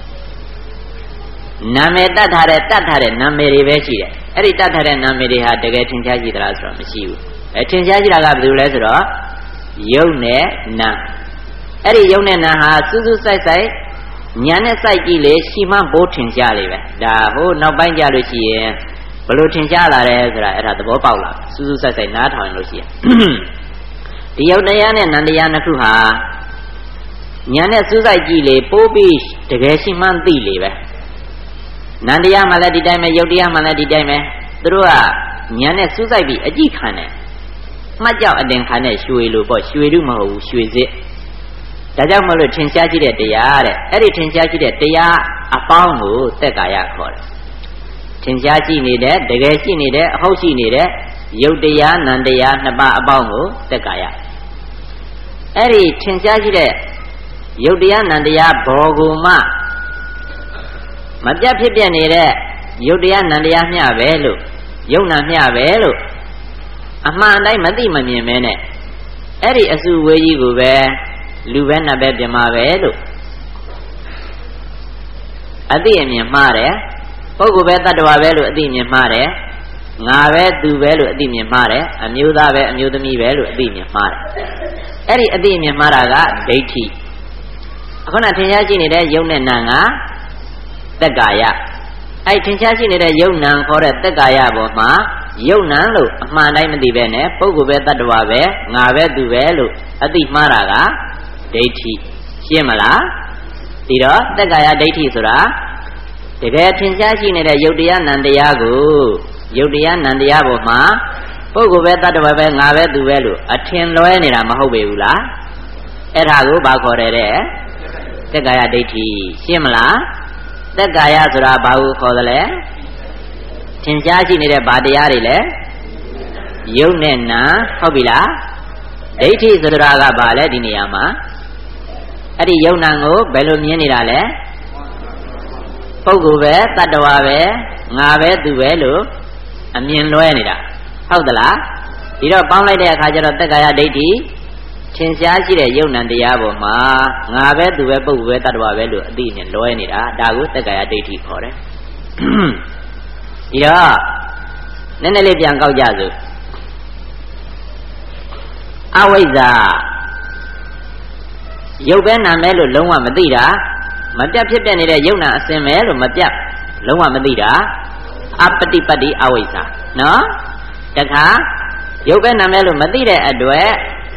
နာမည်တတ်ထားတဲ့တတ်ထားတဲ့နာမည်တွေပဲရှိတယ်အဲ့ဒီတတ်ထားတဲ့နာမည်တွေဟာတကယ်ထင်ရှားရှိသလားဆိုတော့မရှိဘူးအဲထင်ရှားရှိတာကဘယ်လိုလဲဆိုတော့ယုတ်နဲ့နာအဲ့ဒီယုတ်နဲ့နာဟာစူးစူးဆိုင်ဆိုင်ညာနဲ့စိုက်ကြည့်လေရှိမှဘိုးထင်ရှားလေပဲဒါဟိုနောက်ပိုင်းကြလို့ရှိရင်ဘလို့ထင်ရှားလာတယ်ဆိုတာအဲ့ဒါသဘောပေါက်လာစူးစူးဆိုင်ဆိုင်နားထောင်လို့ရှိရင်ဒီယုတ်တရားနဲ့နန္တရားနှစ်ခုဟာညာနဲ့စူးစိုက်ကြည့်လေပိုးပြီးတကယ်ရှိမှန်းသိလေပဲနန္တရားမှလည်းဒီတိုင်းပဲယုတ်တရားမှလည်းဒီတိုင်းပဲသူတို့ကညာနဲ့စူးစိုက်ပြီးအကြည့်ခံတယ်မှတ်ကြောက်အတင်ခံတဲ့ရွှေလိုပေါ့ရွှေတုမဟုတ်ဘူးရွှေစစ်ဒါကြောင့်မလို့ထင်ရှားကြည့်တဲ့တရားတဲ့အဲ့ဒီထင်ရှားကြည့်တဲ့တရားအပေါင်းကိုသက်ကာယခေါ်တယ်ထင်ရှားကြည့်နေတဲ့တကယ်ရှိနေတဲ့အဟုတ်ရှိနေတဲ့ယုတ်တရားနန္တရားနှစ်ပါးအပေါင်းကိုသက်ကာယအဲ့ဒီထင်ရှားကြည့်တဲ့ယုတ်တရားနန္တရားဘောဂုမမပြတ်ဖြစ်ပြနေတဲ့ယုတ်တရားနန္တရားမျှပဲလို့ယုတ်နာမျှပဲလို့အမှန်တိုင်းမသိမမြင်မဲနဲ့အဲ့ဒီအစုဝေးကြီးကိုပဲလူပဲနတ်ပဲပြင်မှာပဲလို့အသိအမြင်မှားတယ်ပုဂ္ဂိုလ်ပဲတ attva ပဲလို့အသိမြင်မှားတယ်ငါပဲသူပဲလို့အသိမြင်မှားတယ်အမျိုးသားပဲအမျိုးသမီးပဲလို့အသိမြင်မှားတယ်အဲ့ဒီအသိမြင်မှားတာကဒိဋ္ဌိအခုနထင်ရှားရှိနေတဲ့ယုတ်နဲ့နာကသက်ကာယအဲ့ထင်ရှားရှိနေတဲ့ယုတ်နံခေါ်တဲ့သက်ကာယပေါ်မှာယုတ်နံလို့အမှန်တိုင်းမသိပဲနဲ့ပုဂ္ဂိုလ်ပဲတ attva ပဲငါပဲသူပဲလို့အသိမှားတာကဒိဋ္ဌိရှင်းမလားဒီတော့သက်ကာယဒိဋ္ဌိဆိုတာတကယ်ထင်ရှားရှိနေတဲ့ယုတ်တရားနံတရားကိုယုတ်တရားနံတရားပေါ်မှာပုဂ္ဂိုလ်ပဲတ attva ပဲငါပဲသူပဲလို့အထင်လွဲနေတာမဟုတ်ပေဘူးလားအဲ့ဒါကိုဘာခေါ်တယ်တဲ့သက်ကာယဒိဋ္ဌိရှင်းမလားသက်ကာယဆိုတာဘာကိုခေါ်သလဲထင်ရှားရှိနေတဲ့ဘာတရားတွေလဲယုတ်နဲ့နာဟုတ်ပြီလားဒိဋ္ဌိဆိုတာကဘာလဲဒီနေရာမှာအဲ့ဒီယုတ်နာကိုဘယ်လိုမြင်နေတာလဲပုဂ္ဂိုလ်ပဲတ attva ပဲငါပဲသူပဲလို့အမြင်လွဲနေတာဟုတ်သလားဒီတော့ပေါင်းလိုက်တဲ့အခါကျတော့သက်ကာယဒိဋ္ဌိထင်ရှားရှိတဲ့ယုတ်နံတရားပေါ်မှာငါပဲသူပဲပုဂ္ဂိုလ်ပဲတ attva ပဲလို့အသိနဲ့လွဲနေတာဒါကိုသက်ကာယဒိဋ္ဌိခေါ်တယ်ဒီတော့နည်းနည်းလေးပြန်ကောက်ကြစို့အဝိဇ္ဇာရုပ်ပဲနာမဲလို့လုံးဝမသိတာမပြတ်ဖြစ်ပြနေတဲ့ယုတ်နာအစင်မဲလို့မပြတ်လုံးဝမသိတာအပတိပတ္တိအဝိဇ္ဇာနော်တခါရုပ်ပဲနာမဲလို့မသိတဲ့အတွက်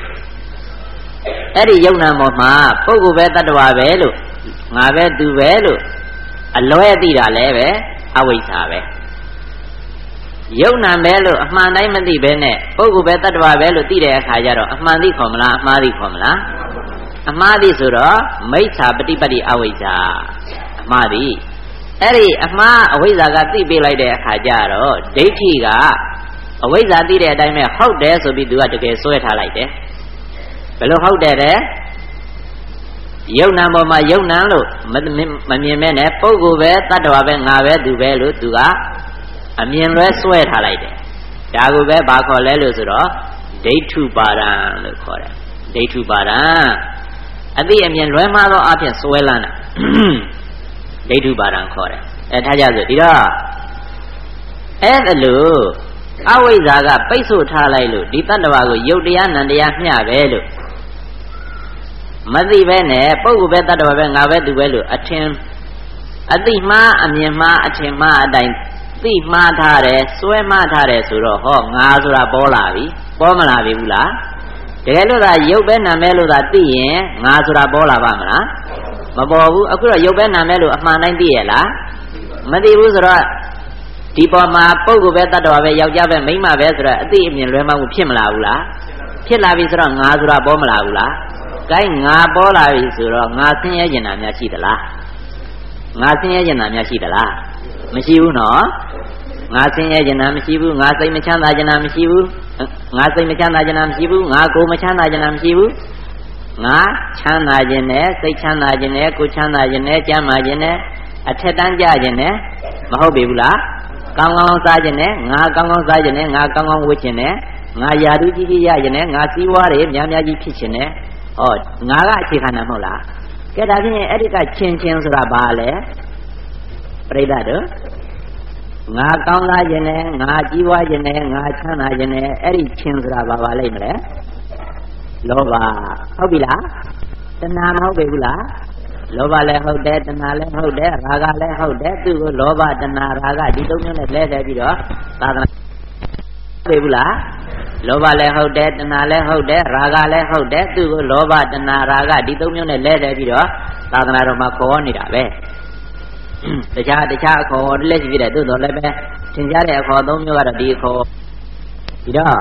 အဲ့ဒီယုတ်နာပေါ်မှာပုဂ္ဂိုလ်ပဲတ attva ပဲလို့ငါပဲသူပဲလို့အလွဲသိတာလည်းပဲအဝိဇ္ဇာပဲယုတ်နာပဲလို့အမှန်တိုင်းမသိဘဲနဲ့ပုဂ္ဂိုလ်ပဲတ attva ပဲလို့သိတဲ့အခါကျတော့အမှန်သိခေါ်မလားအမှားသိခေါ်မလားအမှားသိဆိုတော့မိစ္ဆာပฏิပတ်တိအဝိဇ္ဇာအမှားသိအဲ့ဒီအမှားအဝိဇ္ဇာကသိပေးလိုက်တဲ့အခါကျတော့ဒိဋ္ဌိကအဝိဇ္ဇာသိတဲ့အတိုင်းပဲဟုတ်တယ်ဆိုပြီးသူကတကယ်ဆွဲထားလိုက်တယ်ဘယ်လိုဟုတ်တယ်တဲ့ယုတ်နံပေါ်မှာယုတ်နံလို့မမြင်မဲနဲ့ပုဂ္ဂိုလ်ပဲတ attva ပဲငါပဲသူပဲလို့သူကအမြင်လွဲဆွဲထားလိုက်တယ်ဒါကိုပဲဘာခေါ်လဲလို့ဆိုတော့ဒိဋ္ဌုပါဒံလို့ခေါ်တယ်ဒိဋ္ဌုပါဒံအသိအမြင်လွဲမှားသောအဖြစ်ဆွဲလန်းတာဒိဋ္ဌုပါဒံခေါ်တယ်အဲထားကြစို့ဒီတော့အဲ့ဒါလို့အဝိဇ္ဇာကပိတ်ဆို့ထားလိုက်လို့ဒီတ attva ကိုယုတ်တရားနံတရားမျှပဲလို့မသိပဲနဲ့ပုဂ္ဂိုလ်ပဲတ attva ပဲငါပဲသူပဲလို့အထင်အသိမှားအမြင်မှားအထင်မှားအတိုင်းသိမှားထားတယ်စွဲမှားထားတယ်ဆိုတော့ဟောငါဆိုတာပေါ်လာပြီပေါ်မလာပြီဘူးလားတကယ်လို့သာရုပ်ပဲနာမဲလို့သာသိရင်ငါဆိုတာပေါ်လာပါမလားမပေါ်ဘူးအခုတော့ရုပ်ပဲနာမဲလို့အမှန်တိုင်းသိရလားမသိဘူးဆိုတော့ဒီပေါ်မှာပုဂ္ဂိုလ်ပဲတ attva ပဲယောက်ျားပဲမိန်းမပဲဆိုတော့အသိအမြင်လွဲမှားမှုဖြစ်မလာဘူးလားဖြစ်လာပြီဆိုတော့ငါဆိုတာပေါ်မလာဘူးလားကိုင်းငါပေါ်လာပြီဆိုတော့ငါဆင်းရဲကျင်တာများရှိသလားငါဆင်းရဲကျင်တာများရှိသလားမရှိဘူးနော်ငါဆင်းရဲကျင်တာမရှိဘူးငါစိတ်မချမ်းသာကျင်တာမရှိဘူးငါစိတ်မချမ်းသာကျင်တာမရှိဘူးငါကိုယ်မချမ်းသာကျင်တာမရှိဘူးငါချမ်းသာကျင်တယ်စိတ်ချမ်းသာကျင်တယ်ကိုယ်ချမ်းသာကျင်တယ်ကျမ်းမာကျင်တယ်အထက်တန်းကြကျင်တယ်မဟုတ်ပြီဘူးလားကောင်းကောင်းစားကျင်တယ်ငါကောင်းကောင်းစားကျင်တယ်ငါကောင်းကောင်းဝတ်ကျင်တယ်ငါယာတုကြီးကြီးရကျင်တယ်ငါစည်းဝါးတွေများများကြီးဖြစ်ကျင်တယ်ဟောငါကအခြေခံတာမဟုတ်လားကဲဒါဖြင့်အဲ့ဒီကချင်းချင်းဆိုတာဘာလဲပြိဿတို့ငါကောင်းလာခြင်းနဲ့ငါကြီးပွားခြင်းနဲ့ငါချမ်းသာခြင်းနဲ့အဲ့ဒီချင်းဆိုတာဘာပါလိမ့်မလဲလောဘဟုတ်ပြီလားတဏှာမဟုတ်ပြီဘူးလားလောဘလည်းဟုတ်တယ်တဏှာလည်းဟုတ်တယ်ရာဂလည်းဟုတ်တယ်သူကလောဘတဏှာရာဂဒီသုံးမျိုးနဲ့လဲလှယ်ပြီးတော့သာသနာပြေဘူးလားလောဘလည်းဟုတ်တယ်တဏှာလည်းဟုတ်တယ်ရာဂလည်းဟုတ်တယ်သူကလောဘတဏှာရာဂဒီသုံးမျိုးနဲ့လဲလှယ်ပြီးတော့သာသနာတော်မှာခေါ်နေတာပဲတခြားတခြားအခေါ်လည်းရှိသေးတယ်သို့တော်လည်းပဲသင်ကြားတဲ့အခေါ်သုံးမျိုးကတော့ဒီအခေါ်ဒီတော့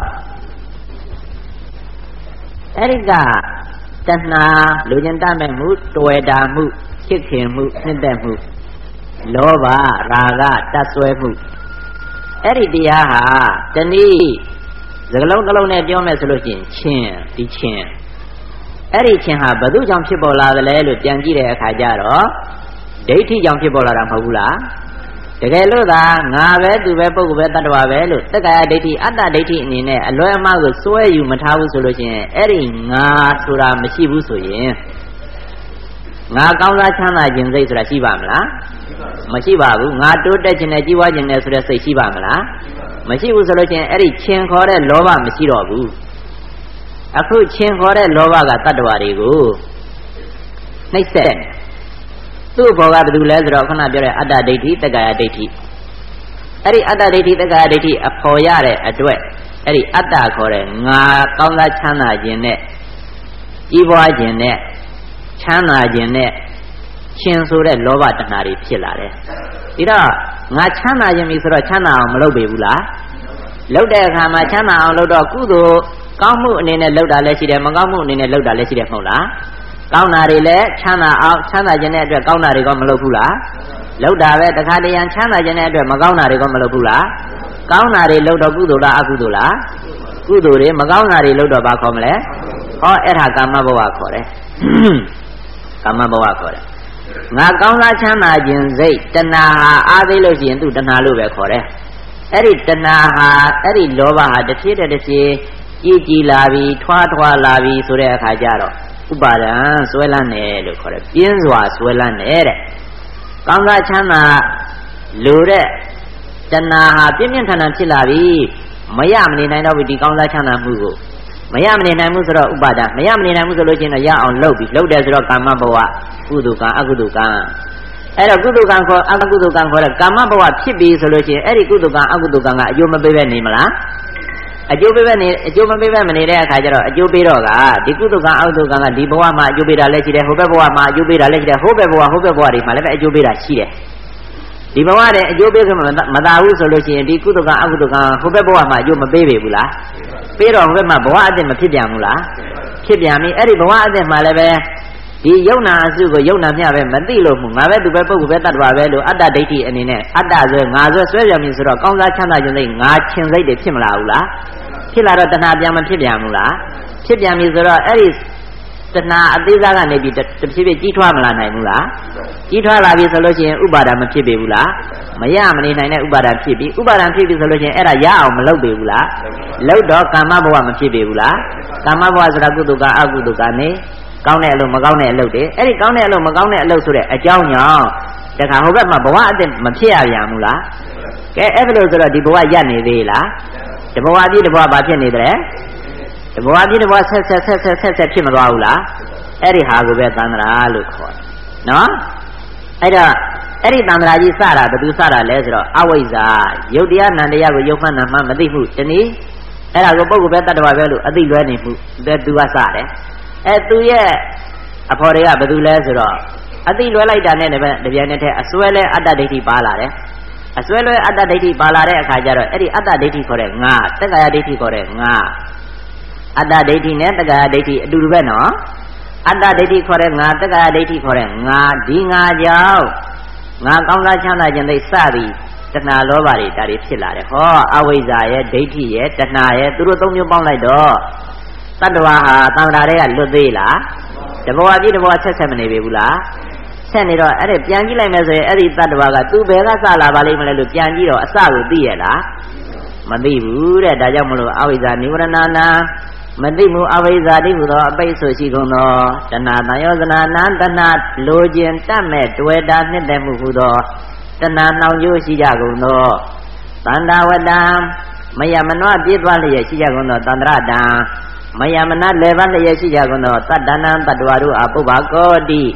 အဲ့ဒီကတဏှာလူကျင်တတ်မဲ့မှုတွေ့တာမှုချစ်ခင်မှုနှစ်သက်မှုလောဘရာဂတတ်ဆွဲမှုအဲ့ဒီတရားဟာတနည်းစကလုံးတစ်လုံးနဲ့ပြောမယ်ဆိုလို့ရှိရင်ချင်းဒီချင်းအဲ့ဒီချင်းဟာဘယ်သူကြောင့်ဖြစ်ပေါ်လာသလဲလို့ပြန်ကြည့်တဲ့အခါကျတော့ဒိဋ္ဌိကြောင့်ဖြစ်ပေါ်လာတာမဟုတ်ဘူးလားတကယ်လို့သာငါပဲသူပဲပုဂ္ဂိုလ်ပဲတ attva ပဲလို့တက္ကရာဒိဋ္ဌိအတ္တဒိဋ္ဌိအနေနဲ့အလွဲအမှားကိုစွဲယူမထားဘူးဆိုလို့ရှိရင်အဲ့ဒီငါဆိုတာမရှိဘူးဆိုရင်ငါကောင်းစားချမ်းသာခြင်းစိတ်ဆိုတာရှိပါမလားမရှိပါဘူးငါတိုးတက်ခြင်းနဲ့ကြီးပွားခြင်းနဲ့ဆိုတဲ့စိတ်ရှိပါမလားမရှိဘူးဆိုလို့ရှိရင်အဲ့ဒီချင်းခေါ်တဲ့လောဘမရှိတော့ဘူးအခုချင်းခေါ်တဲ့လောဘကတ attva တွေကိုနှိပ်စက်သူ့ဘောကဘယ်သူလဲဆိုတော့ခုနပြောတဲ့အတ္တဒိဋ္ဌိတက္ကရာဒိဋ္ဌိအဲ့ဒီအတ္တဒိဋ္ဌိတက္ကရာဒိဋ္ဌိအဖော်ရတဲ့အတွက်အဲ့ဒီအတ္တခေါ်တဲ့ငါကောင်းစားချမ်းသာခြင်းနဲ့ကြီးပွားခြင်းနဲ့ချမ်းသာခြင်းနဲ့ရှင်ဆိုတဲ့လောဘတဏှာတွေဖြစ်လာတယ်ဒီတော့ငါချမ်းသာခြင်းပြီဆိုတော့ချမ်းသာအောင်မလုပ်ပေဘူးလားလုပ်တဲ့အခါမှာချမ်းသာအောင်လုပ်တော့ကုသိုလ်ကောင်းမှုအနေနဲ့လုပ်တာလည်းရှိတယ်မကောင်းမှုအနေနဲ့လုပ်တာလည်းရှိတယ်မဟုတ်လားကောင်းတာတွေလည်းချမ်းသာအောင်ချမ်းသာခြင်းတဲ့အတွက်ကောင်းတာတွေကမလုပ်ဘူးလားလုပ်တာပဲတခါတရံချမ်းသာခြင်းတဲ့အတွက်မကောင်းတာတွေကမလုပ်ဘူးလားကောင်းတာတွေလုပ်တော့ကုသိုလ်လားအကုသိုလ်လားကုသိုလ်တွေမကောင်းတာတွေလုပ်တော့ဘာခေါ်မလဲဟောအဲ့ဒါကာမဘဝခေါ်တယ်ကာမဘဝခေါ်တယ်ငါကောင်းစားချမ်းသာခြင်းစိတ်တဏှာဟာအားသေးလို့ရှိရင်သူတဏှာလို့ပဲခေါ်တယ်အဲ့ဒီတဏှာဟာအဲ့ဒီလောဘဟာတစ်ဖြည်းတစ်ဖြည်းကြီးကြီးလာပြီးထွားထွားလာပြီးဆိုတဲ့အခါကျတော့ဥပါဒံဆွဲလန်းတယ်လို့ခေါ်တယ်ပြင်းစွာဆွဲလန်းတယ်တဲ့ကောင်းစားချမ်းသာလိုတဲ့တဏှာဟာပြင်းပြင်းထန်ထန်ဖြစ်လာပြီမရမနေနိုင်တော့ဘူးဒီကောင်းစားချမ်းသာမှုကိုမရမနေနိုင်မှုဆိုတော့ဥပါဒံမရမနေနိုင်မှုဆိုလို့ချင်းတော့ရအောင်လုပ်ပြီးလုပ်တယ်ဆိုတော့ကာမဘဝကုသိုလ်ကံအကုသိုလ်ကံအဲ့တော့ကုသိုလ်ကံခေါ်အကုသိုလ်ကံခေါ်တဲ့ကာမဘဝဖြစ်ပြီဆိုလို့ချင်းအဲ့ဒီကုသိုလ်ကံအကုသိုလ်ကံကအကျိုးမပေးပဲနေမလားအကျိုးပေးပဲနေအကျိုးမပေးပဲမနေတဲ့အခါကျတော့အကျိုးပေးတော့ကဒီကုသိုလ်ကံအကုသိုလ်ကံကဒီဘဝမှာအကျိုးပေးတာလည်းရှိတယ်ဟိုဘက်ဘဝမှာအကျိုးပေးတာလည်းရှိတယ်ဟိုဘက်ဘဝဟိုဘက်ဘဝတွေမှာလည်းပဲအကျိုးပေးတာရှိတယ်ဒီဘဝတည်းအကျိုးပေးခွင့်မသာဘူးဆိုလို့ရှိရင်ဒီကုသိုလ်ကံအကုသိုလ်ကံဟိုဘက်ဘဝမှာအကျိုးမပေးပေဘူးလားပေးတော့ဟိုဘက်မှာဘဝအသစ်မဖြစ်ပြန်ဘူးလားဖြစ်ပြန်ပြီအဲ့ဒီဘဝအသစ်မှာလည်းပဲဒီယုံနာအစုကိုယုံနာမျှပဲမသိလို့မှုငါပဲသူပဲပုဂ္ဂိုလ်ပဲတ attva ပဲလို့အတ္တဒိဋ္ဌိအနေနဲ့အတ္တဆွဲငါဆွဲဆွဲပြန်ပြီဆိုတော့ကောင်းစားချမ်းသာခြင်းစိတ်ငါခြင်းစိတ်တွေဖြစ်မလာဘူးလားဖြစ်လာတော့တဏှာပြန်မဖြစ်ပြန်ဘူးလားဖြစ်ပြန်ပြီဆိုတော့အဲ့ဒီတဏှာအသေးစားကနေပြီးတဖြည်းဖြည်းကြီးထွားမလာနိုင်ဘူးလားကြီးထွားလာပြီဆိုလို့ရှိရင်ဥပါဒာမဖြစ်ပေဘူးလားမရမနေနိုင်တဲ့ဥပါဒာဖြစ်ပြီဥပါဒာဖြစ်ပြီဆိုလို့ရှိရင်အဲ့ဒါရအောင်မလုပ်ပေဘူးလားလုပ်တော့ကာမဘဝမဖြစ်ပေဘူးလားကာမဘဝဆိုတာကုသိုလ်ကအကုသိုလ်ကနေကောင်းတဲ့အလုပ်မကောင်းတဲ့အလုပ်တွေအဲ့ဒီကောင်းတဲ့အလုပ်မကောင်းတဲ့အလုပ်ဆိုတဲ့အကြောင်းကြောင့်တခါဟိုဘက်မှာဘဝအသက်မဖြစ်ရပြန်ဘူးလားကဲအဲ့ဒါလို့ဆိုတော့ဒီဘဝရပ်နေသေးလားတဘဝပြည့်တဘဝဘာဖြစ်နေတယ်တဘဝပြည့်တဘဝဆက်ဆက်ဆက်ဆက်ဆက်ဆက်ဖြစ်မသွားဘူးလားအဲ့ဒီဟာကိုပဲသန္တရာလို့ခေါ်တယ်နော်အဲ့တော့အဲ့ဒီသန္တရာကြီးစတာဘယ်သူစတာလဲဆိုတော့အဝိဇ္ဇာယုတ်တရားနံတရားကိုယုတ်မှန်နာမှမသိမှုတနည်းအဲ့ဒါကိုပုဂ္ဂိုလ်ပဲတ attva ပဲလို့အသိလွဲနေမှုဘယ်သူကစတယ်အဲသူရဲ့အဖော်တွေကဘယ်သူလဲဆိုတော့အသိလွဲလိုက်တာနဲ့တပြိုင်နက်တည်းအစွဲလဲအတ္တဒိဋ္ဌိပါလာတယ်အစွဲလွဲအတ္တဒိဋ္ဌိပါလာတဲ့အခါကျတော့အဲ့ဒီအတ္တဒိဋ္ဌိခေါ်တဲ့ငါတက္ကရာဒိဋ္ဌိခေါ်တဲ့ငါအတ္တဒိဋ္ဌိနဲ့တက္ကရာဒိဋ္ဌိအတူတူပဲနော်အတ္တဒိဋ္ဌိခေါ်တဲ့ငါတက္ကရာဒိဋ္ဌိခေါ်တဲ့ငါဒီငါကြောင့်ငါကောင်းစားချမ်းသာခြင်းသိစသည်တဏှာလောဘတွေဒါတွေဖြစ်လာတယ်ဟောအဝိဇ္ဇာရဲ့ဒိဋ္ဌိရဲ့တဏှာရဲ့သူတို့သုံးမျိုးပေါင်းလိုက်တော့တတ္တဝါဟာသံဃာတွေကလွတ်သေးလားတဘဝပြည့်တဘဝဆက်ဆက်မနေပေဘူးလားဆက်နေတော့အဲ့ဒါပြန်ကြည့်လိုက်မယ်ဆိုရင်အဲ့ဒီတတ္တဝါကသူဘယ်ကစလာပါလိမ့်မလဲလို့ပြန်ကြည့်တော့အစကိုသိရလားမသိဘူးတဲ့ဒါကြောင့်မလို့အဝိဇ္ဇာနိဝရဏနာမသိမှုအဝိဇ္ဇာတိဟူသောအပိတ်ဆိုရှိကုန်သောတဏှာတန်ယောဇနာနာတဏှာလိုခြင်းတတ်မဲ့တွေ့တာနှစ်သက်မှုဟူသောတဏှာနှောင်ကျိုးရှိကြကုန်သောသန္တာဝတ္တံမယမနောပြည့်သွားလျက်ရှိကြကုန်သောသန္တရတံမယမနလေပန်းလျက်ရှိကြကုန်သောတတ္တနံတတ္တဝါတို့အပုဗ္ဗကောတိ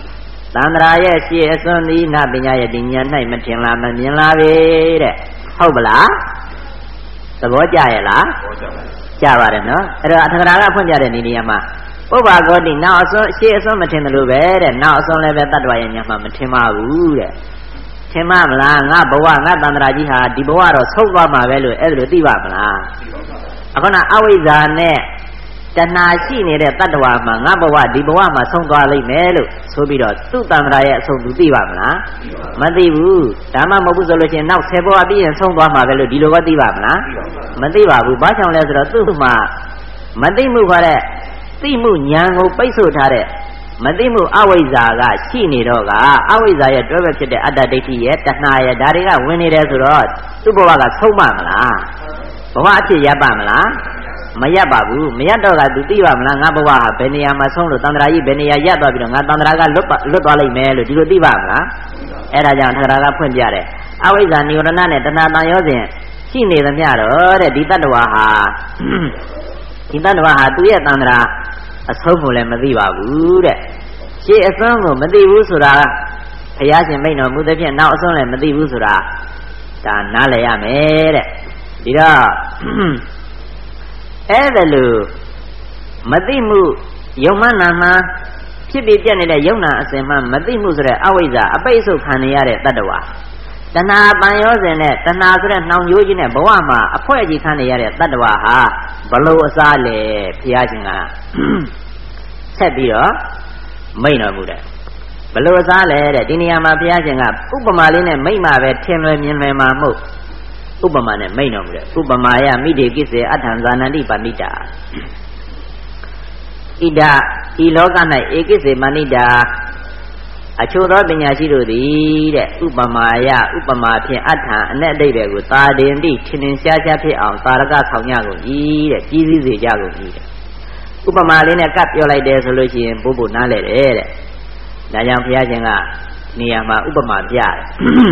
သန္တရာရဲ့ရှေ့အစွန်းသည်နပညာရဲ့ဒီဉာဏ်၌မထင်လားမမြင်လားပဲတဲ့ဟုတ်ပလားသဘောကျရဲ့လားကျပါတယ်နော်အဲ့တော့အထကရာကဖွင့်ပြတဲ့ဒီနေရာမှာဥပ္ပါကောတိနောက်အစွန်းရှေ့အစွန်းမထင်တယ်လို့ပဲတဲ့နောက်အစွန်းလည်းပဲတတ္တဝါရဲ့ဉာဏ်မှမထင်ပါဘူးတဲ့ထင်မမလားငါဘဝငါသန္တရာကြီးဟာဒီဘဝတော့ဆုံးသွားမှာပဲလို့အဲ့ဒါလို့သိပါမလားအခုနအဝိဇ္ဇာနဲ့တဏှာရှိနေတဲ့တတ္တဝါမှာငါဘဝဒီဘဝမှာဆုံးသွားလိမ့်မယ်လို့ဆိုပြီးတော့သူ့သန္တရာရဲ့အဆုံးသူသိပါမလားမသိဘူးဒါမှမဟုတ်ဘူးဆိုလို့ရှိရင်နောက်ဆယ်ဘဝပြီးရင်ဆုံးသွားမှာပဲလို့ဒီလိုပဲသိပါမလားမသိပါဘူးဘာကြောင့်လဲဆိုတော့သူ့မှာမသိမှုခေါ်တဲ့သိမှုဉာဏ်ကိုပိတ်ဆို့ထားတဲ့မသိမှုအဝိဇ္ဇာကရှိနေတော့ကအဝိဇ္ဇာရဲ့တွဲဘက်ဖြစ်တဲ့အတ္တဒိဋ္ဌိရဲ့တဏှာရဲ့ဒါတွေကဝင်နေတယ်ဆိုတော့သူ့ဘဝကဆုံးပါမလားဘဝအဖြစ်ရပ်ပါမလားမရပ်ပါဘူးမရပ်တော့ကသူသိပါမလားငါဘဝဟာဘယ်နေရာမှာဆုံးလို့တန္တရာကြီးဘယ်နေရာရပ်သွားပြီးတော့ငါတန္တရာကလွတ်လွတ်သွားလိမ့်မယ်လို့ဒီလိုသိပါမလားအဲ့ဒါကြောင့်ထကရာကဖွင့်ပြတယ်အဝိဇ္ဇာနိဝရဏနဲ့တဏှာတန်ရောစဉ်ရှိနေသမျှတော့တဲ့ဒီတတ္တဝါဟာဒီတတ္တဝါဟာသူ့ရဲ့တန္တရာအဆုံးကိုလည်းမသိပါဘူးတဲ့ရှေ့အစွန်းကိုမသိဘူးဆိုတာဘုရားရှင်မိန့်တော်မူတဲ့ဖြင့်နောက်အစွန်းလည်းမသိဘူးဆိုတာဒါနားလည်ရမယ်တဲ့ဒီတော့အဲ့ဒါလို့မသိမှုယုံမှန်နာမှဖြစ်ပြီးပြတ်နေတဲ့ယုံနာအစဉ်မှမသိမှုဆိုတဲ့အဝိဇ္ဇာအပိတ်ဆုပ်ခံနေရတဲ့တတ္တဝါတဏှာပံရောစဉ်နဲ့တဏှာဆိုတဲ့နှောင်ကြိုးကြီးနဲ့ဘဝမှာအဖွဲကြီးခံနေရတဲ့တတ္တဝါဟာဘလို့အစားလဲဘုရားရှင်ကဆက်ပြီးတော့မိန့်တော်မူတယ်ဘလို့အစားလဲတဲ့ဒီနေရာမှာဘုရားရှင်ကဥပမာလေးနဲ့မိန့်မှာပဲထင်လွယ်မြင်လွယ်မှာမဟုတ်ဥပမာနဲ့မိန့်တော်မူတယ်ဥပမာယမိတေကိစေအထံဇာနန္တိပါဏိတာဣဒဤလောက၌ဧကိစေမဏိတာအချို့သောပညာရှိတို့သည်တဲ့ဥပမာယဥပမာဖြင့်အထံအ내အတိတ်တွေကိုသာတင်တိထင်ထင်ရှားရှားဖြစ်အောင်သာရကဆောင်ကြကုန်၏တဲ့ကြီးစည်းစေကြကုန်၏တဲ့ဥပမာလေးနဲ့ကပ်ပြောလိုက်တယ်ဆိုလို့ရှိရင်ဘိုးဘိုနားလဲတယ်တဲ့ဒါကြောင့်ဘုရားရှင်ကနေရာမှာဥပမာပြတယ်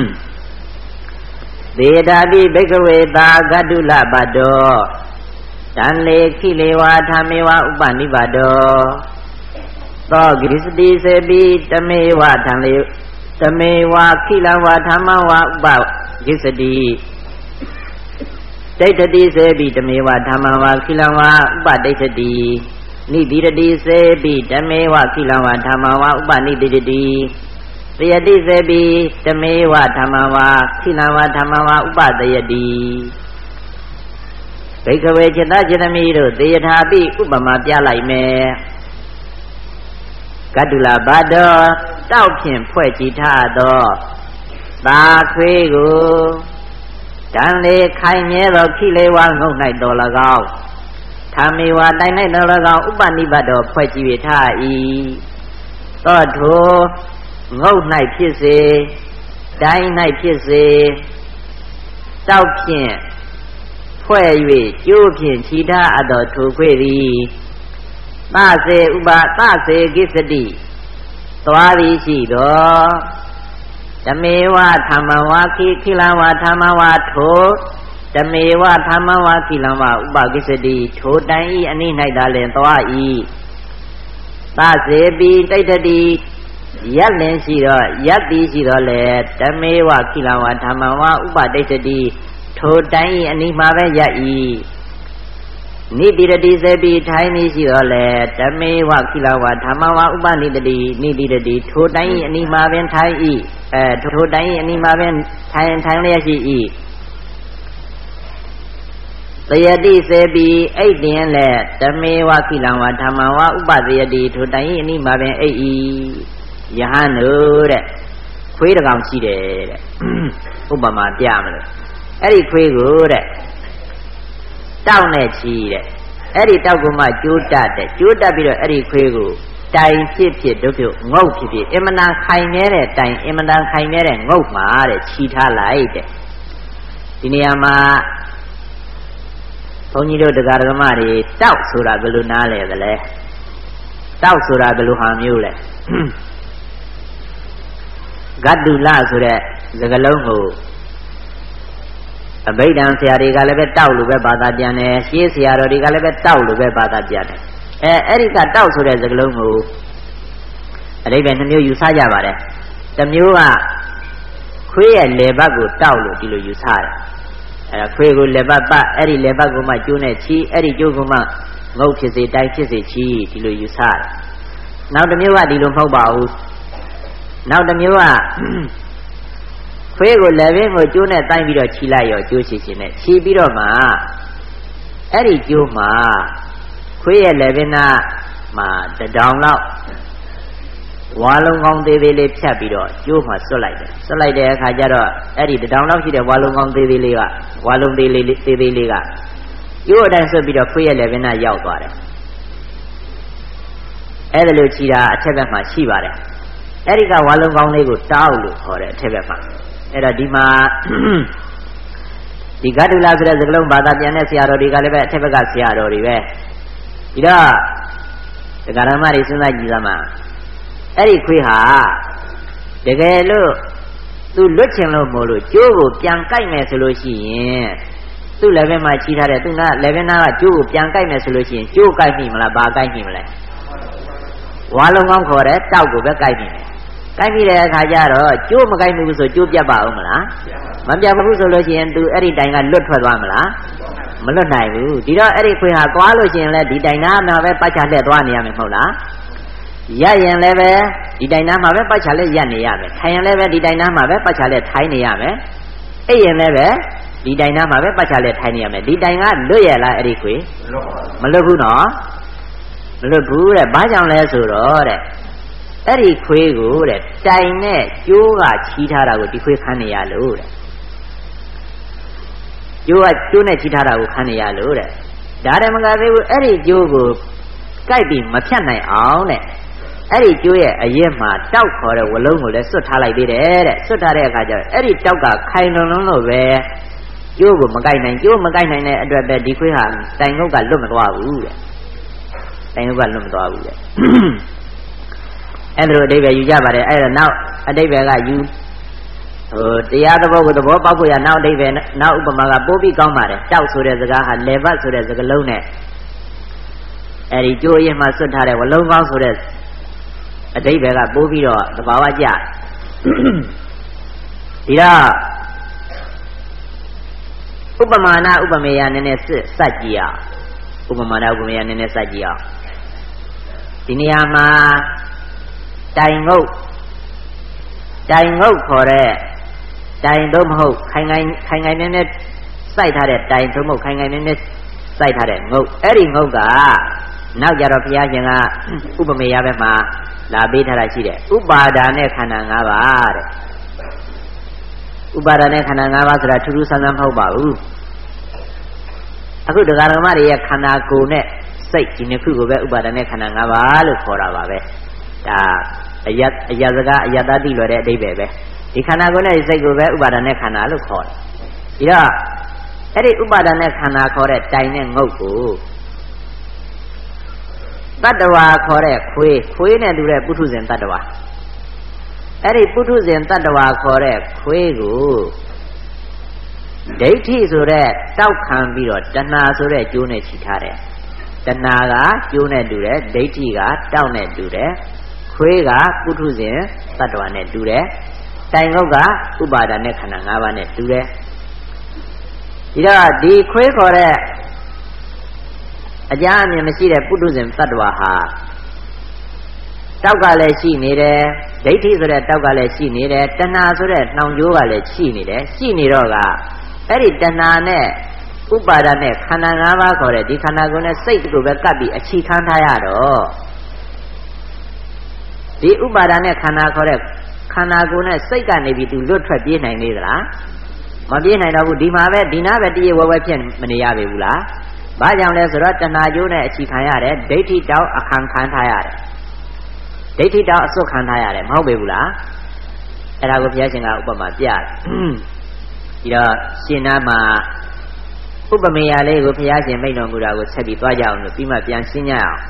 သေတာတိဘိက္ခဝေသာဂတ္တုလပတ္တောတံလေခိလေဝါธรรမေဝဥပနိပါတောသောဂရိစတိစေပိတမေဝထံလေတမေဝခိလဝါธรรမဝဥပဂိစတိဒိဋ္ဌတိစေပိတမေဝธรรมဝခိလဝါဥပဒိဋ္ဌတိနိတိတတိစေပိတမေဝခိလဝါธรรมဝဥပနိတိတတိသယတိစေပိတမေဝธรรมဝါခိလဝါธรรมဝဥပသယတိဘိက္ခဝေจิตจิตမိတို့သေယထာပိဥပမာပြလိုက်မယ်ကတ္တုလဘဒ္ဒောတောက်ဖြင့်ဖွဲ့ကြည်ထားသောသာခွေးကိုတန်လေခိုင်မြဲသောခိလေဝါငုတ်၌တော်၎င်းထာမေဝတိုင်၌တော်၎င်းဥပနိပတ်တော်ဖွဲ့ကြည်ထား၏သောထိုငုတ်၌ဖြစ်စေတိုင်း၌ဖြစ်စေတောက်ဖြင့်ဖွဲ့၍ကျိုးဖြင့်ခြိထားအပ်သောထိုခွေသည်သစေဥပသစေကိစ္စတိသွားသည်ရှိသောဓမေဝธรรมဝါခိခိလဝါธรรมဝါထိုဓမေဝธรรมဝါခိလဝါဥပကိစ္စတိထိုတိုင်ဤအနိ၌သာလင်သွား၏သစေပိဒိဋ္ဌတိရက်လင်ရှိသောရက်သည်ရှိသောလေဓမေဝခိလဝါธรรมဝါဥပဒိဋ္ဌတိထိုတိုင်ဤအနိမှာပဲရက်၏နိတိတတိစေပိထိုင်သည်ရှိသောလေဓမေဝခိလဝါธรรมဝါဥပနိတတိနိတိတတိထိုတိုင်ဤအနိမှာပင်ထိုင်၏အဲထိုတိုင်ဤအနိမှာပင်ထိုင်ထိုင်လျက်ရှိ၏သယတိစေပိအိတ်တင်လေဓမေဝခိလဝါธรรมဝါဥပသယတိထိုတိုင်ဤအနိမှာပင်အိတ်၏ယဟန်တို့တဲ့ခွေးတစ်ကောင်ရှိတယ်တဲ့ဥပမာပြမလို့အဲ့ဒီခွေးကိုတဲ့တောက်နဲ့ချီတဲ့အဲ့ဒီတောက်ကမှကျိုးတက်တဲ့ကျိုးတက်ပြီးတော့အဲ့ဒီခွေးကိုတိုင်ဖြစ်ဖြစ်ဒုက္ခငုတ်ဖြစ်ဖြစ်အင်မတန်ခိုင်မြဲတဲ့တိုင်အင်မတန်ခိုင်မြဲတဲ့ငုတ်မှာတဲ့ချီထားလိုက်တဲ့ဒီနေရာမှာဘုန်းကြီးတို့တရားဓမ္မတွေတောက်ဆိုတာဘယ်လိုနားလဲသလဲတောက်ဆိုတာဘယ်လိုဟာမျိုးလဲဂတ္တုလဆိုတဲ့စကားလုံးကိုအဘိဓမ္မာဆရာတွေကလည်းပဲတောက်လို့ပဲဘာသာပြန်တယ်ရှင်းဆရာတော်တွေကလည်းပဲတောက်လို့ပဲဘာသာပြန်တယ်အဲအဲ့ဒီကတောက်ဆိုတဲ့စကားလုံးကိုအတိပ္ပယ်နှမျိုးယူဆကြပါတယ်တစ်မျိုးကခွေးရဲ့လေဘက်ကိုတောက်လို့ဒီလိုယူဆတယ်အဲခွေးကိုလေဘက်ပတ်အဲ့ဒီလေဘက်ကိုမှကျိုးနဲ့ချီအဲ့ဒီကျိုးကိုမှငုတ်ဖြစ်စေတိုက်ဖြစ်စေချီဒီလိုယူဆတယ်နောက်တစ်မျိုးကဒီလိုမဟုတ်ပါဘူးနောက်တစ်မျိုးကခွေးကိုလေဘင်းကိုကျိုးနဲ့တိုင်းပြီးတော့ချီလိုက်ရောကျိုးချီချီနဲ့ချီပြီးတော့မှအဲ့ဒီကျိုးမှာခွေးရဲ့လေဘင်းနာမှာတတောင်လောက်ဝါလုံးကောင်းသေးသေးလေးဖြတ်ပြီးတော့ကျိုးမှာဆွတ်လိုက်တယ်ဆွတ်လိုက်တဲ့အခါကျတော့အဲ့ဒီတတောင်လောက်ရှိတဲ့ဝါလုံးကောင်းသေးသေးလေးကဝါလုံးသေးလေးသေးသေးလေးကကျိုးအတိုင်းဆွတ်ပြီးတော့ခွေးရဲ့လေဘင်းနာရောက်သွားတယ်အဲ့ဒါလိုချီတာအထက်ဘက်မှာရှိပါတယ်အဲ့ဒီကဝါလုံးကောင်းလေးကိုတောက်လို့ခေါ်တယ်အထက်ဘက်မှာအဲ့တော့ဒီမှာဒီဂတ္တုလဆိုတဲ့စကားလုံးဘာသာပြန်တဲ့ဆရာတော်တွေကလည်းပဲအထက်ဘက်ကဆရာတော်တွေပဲဒီတော့ဒကာရမတွေစဉ်းစားကြည့်သမှာအဲ့ဒီခွေးဟာတကယ်လို့သူလွတ်ချင်လို့မို့လို့ကျိုးကိုပြန်ကြိုက်မယ်ဆိုလို့ရှိရင်သူ့လည်းပဲမှချီထားတယ်သူကလည်းပဲနာကကျိုးကိုပြန်ကြိုက်မယ်ဆိုလို့ရှိရင်ကျိုးကြိုက်မိမလားဘာကြိုက်မိမလဲဝါလုံးကောင်းခေါ်တဲ့တောက်ကိုပဲကြိုက်မိတယ်ကြိုက်မိတဲ့အခါကျတော့ကျိုးမကြိုက်ဘူးဆိုကျိုးပြတ်ပါဦးမလားမပြတ်ဘူးဆိုလို့ရှိရင်သူအဲ့ဒီတိုင်ကလွတ်ထွက်သွားမလားမလွတ်နိုင်ဘူးဒီတော့အဲ့ဒီခွေးဟာသွားလို့ရှိရင်လည်းဒီတိုင်နာမှာပဲပတ်ချလက်သွားနေရမယ်မဟုတ်လားရရင်လည်းပဲဒီတိုင်နာမှာပဲပတ်ချလက်ရက်နေရမယ်ထိုင်ရင်လည်းပဲဒီတိုင်နာမှာပဲပတ်ချလက်ထိုင်နေရမယ်အိပ်ရင်လည်းပဲဒီတိုင်နာမှာပဲပတ်ချလက်ထိုင်နေရမယ်ဒီတိုင်ကလွတ်ရလားအဲ့ဒီခွေးမလွတ်ဘူးနော်မလွတ်ဘူးတဲ့ဘာကြောင့်လဲဆိုတော့တဲ့အဲ့ဒီခွေးကိုတဲ့တိုင်နဲ့ကျိုးကချီးထားတာကိုဒီခွေးခန်းနေရလို့တဲ့ကျိုးကကျိုးနဲ့ချီးထားတာကိုခန်းနေရလို့တဲ့ဒါတည်းမကသေးဘူးအဲ့ဒီကျိုးကိုကြိုက်ပြီးမဖြတ်နိုင်အောင်တဲ့အဲ့ဒီကျိုးရဲ့အရက်မှာတောက်ခေါ်တဲ့ဝလုံးကိုလည်းစွတ်ထားလိုက်သေးတယ်တဲ့စွတ်ထားတဲ့အခါကျတော့အဲ့ဒီတောက်ကခိုင်လုံလုံလို့ပဲကျိုးကိုမကြိုက်နိုင်ကျိုးမကြိုက်နိုင်တဲ့အတွက်ပဲဒီခွေးဟာတိုင်ငုတ်ကလွတ်မသွားဘူးတဲ့တိုင်ငုတ်ကလွတ်မသွားဘူးတဲ့အဲ့ဒါလိုအဓိပ္ပာယ်ယူကြပါတယ်အဲ့ဒါနောက်အဓိပ္ပာယ်ကယူဟိုတရားသဘောကိုသဘောပေါက်ဖို့ရနောက်အဓိပ္ပာယ်နောက်ဥပမာကပိုးပြီးကောင်းပါတယ်တောက်ဆိုတဲ့စကားဟာလေဘတ်ဆိုတဲ့စကားလုံးနဲ့အဲ့ဒီကျိုးရင်မှဆွတ်ထားတဲ့ဝလုံးကောင်းဆိုတဲ့အဓိပ္ပာယ်ကပိုးပြီးတော့သဘာဝကျဒီတော့ဥပမာနာဥပမေယနည်းနည်းစစကြည့်အောင်ဥပမာနာဥပမေယနည်းနည်းစကြည့်အောင်ဒီနေရာမှာတိုင်ငုတ်တိုင်ငုတ်ခေါ်တဲ့တိုင်တော့မဟုတ်ခိုင်ခိုင်ခိုင်ခိုင်နဲ့နဲ့စိုက်ထားတဲ့တိုင်တော့မဟုတ်ခိုင်ခိုင်နဲ့နဲ့စိုက်ထားတဲ့ငုတ်အဲ့ဒီငုတ်ကနောက်ကြတော့ဘုရားရှင်ကဥပမေယဘက်မှာလာပေးထားတာရှိတယ်ဥပါဒာနဲ့ခန္ဓာ၅ပါးတဲ့ဥပါဒာနဲ့ခန္ဓာ၅ပါးဆိုတာထူးထူးဆန်းဆန်းမဟုတ်ပါဘူးအခုတရားဓမ္မတွေရဲ့ခန္ဓာကိုယ်နဲ့စိတ်ဒီနှစ်ခုကိုပဲဥပါဒာနဲ့ခန္ဓာ၅ပါးလို့ခေါ်တာပါပဲဒါအယအယစကားအယတတိလွယ်တဲ့အဓိပ္ပာယ်ပဲဒီခန္ဓာကိုယ်နဲ့စိတ်ကိုပဲဥပါဒာနဲ့ခန္ဓာလို့ခေါ်တယ်ဒါတော့အဲ့ဒီဥပါဒာနဲ့ခန္ဓာခေါ်တဲ့တိုင်နဲ့ငုတ်ကိုတတ္တဝါခေါ်တဲ့ခွေးခွေးနဲ့တူတဲ့ပုထုဇဉ်တတ္တဝါအဲ့ဒီပုထုဇဉ်တတ္တဝါခေါ်တဲ့ခွေးကိုဒိဋ္ဌိဆိုတဲ့တောက်ခံပြီးတော့တဏှာဆိုတဲ့ကျိုးနဲ့ချီထားတယ်တဏှာကကျိုးနဲ့တူတယ်ဒိဋ္ဌိကတောက်နဲ့တူတယ်ခွေးကပုထုဇဉ်တတ္တဝါနဲ့တူတယ်တိုင်ငုတ်ကဥပါဒာနဲ့ခန္ဓာ၅ပါးနဲ့တူတယ်ဒီတော့ဒီခွေးခေါ်တဲ့အကြအမြင်မရှိတဲ့ပုထုဇဉ်တ attva ဟာတောက်ကလည်းရှိနေတယ်ဒိဋ္ဌိဆိုတဲ့တောက်ကလည်းရှိနေတယ်တဏှာဆိုတဲ့နှောင်ကြိုးကလည်းရှိနေတယ်ရှိနေတော့ကအဲ့ဒီတဏှာနဲ့ဥပါဒနဲ့ခန္ဓာ၅ပါးခေါ်တဲ့ဒီခန္ဓာကိုယ်နဲ့စိတ်ကိုပဲကပ်ပြီးအခြေခံထားရတော့ဒီဥပါဒနဲ့ခန္ဓာခေါ်တဲ့ခန္ဓာကိုယ်နဲ့စိတ်ကနေပြီးသူလွတ်ထွက်ပြေးနိုင်သေးသလားမပြေးနိုင်တော့ဘူးဒီမှာပဲဒီနာပဲတည်းဝဲဝဲဖြစ်မနေရပေဘူးလားဘာကြောင့်လဲဆိုတော့တဏှာကျိုးနဲ့အခြေခံရတယ်ဒိဋ္ဌိတောက်အခန်းခံထားရတယ်ဒိဋ္ဌိတောက်အစွတ်ခံထားရတယ်မဟုတ်ပေဘူးလားအဲ့ဒါကိုဘုရားရှင်ကဥပမာပြတယ်ဒီတော့ရှင်နာမှာဥပမေယလေးကိုဘုရားရှင်မိန့်တော်မူတာကိုဆက်ပြီးသွားကြအောင်လို့ပြီးမှပြန်ရှင်းကြအောင်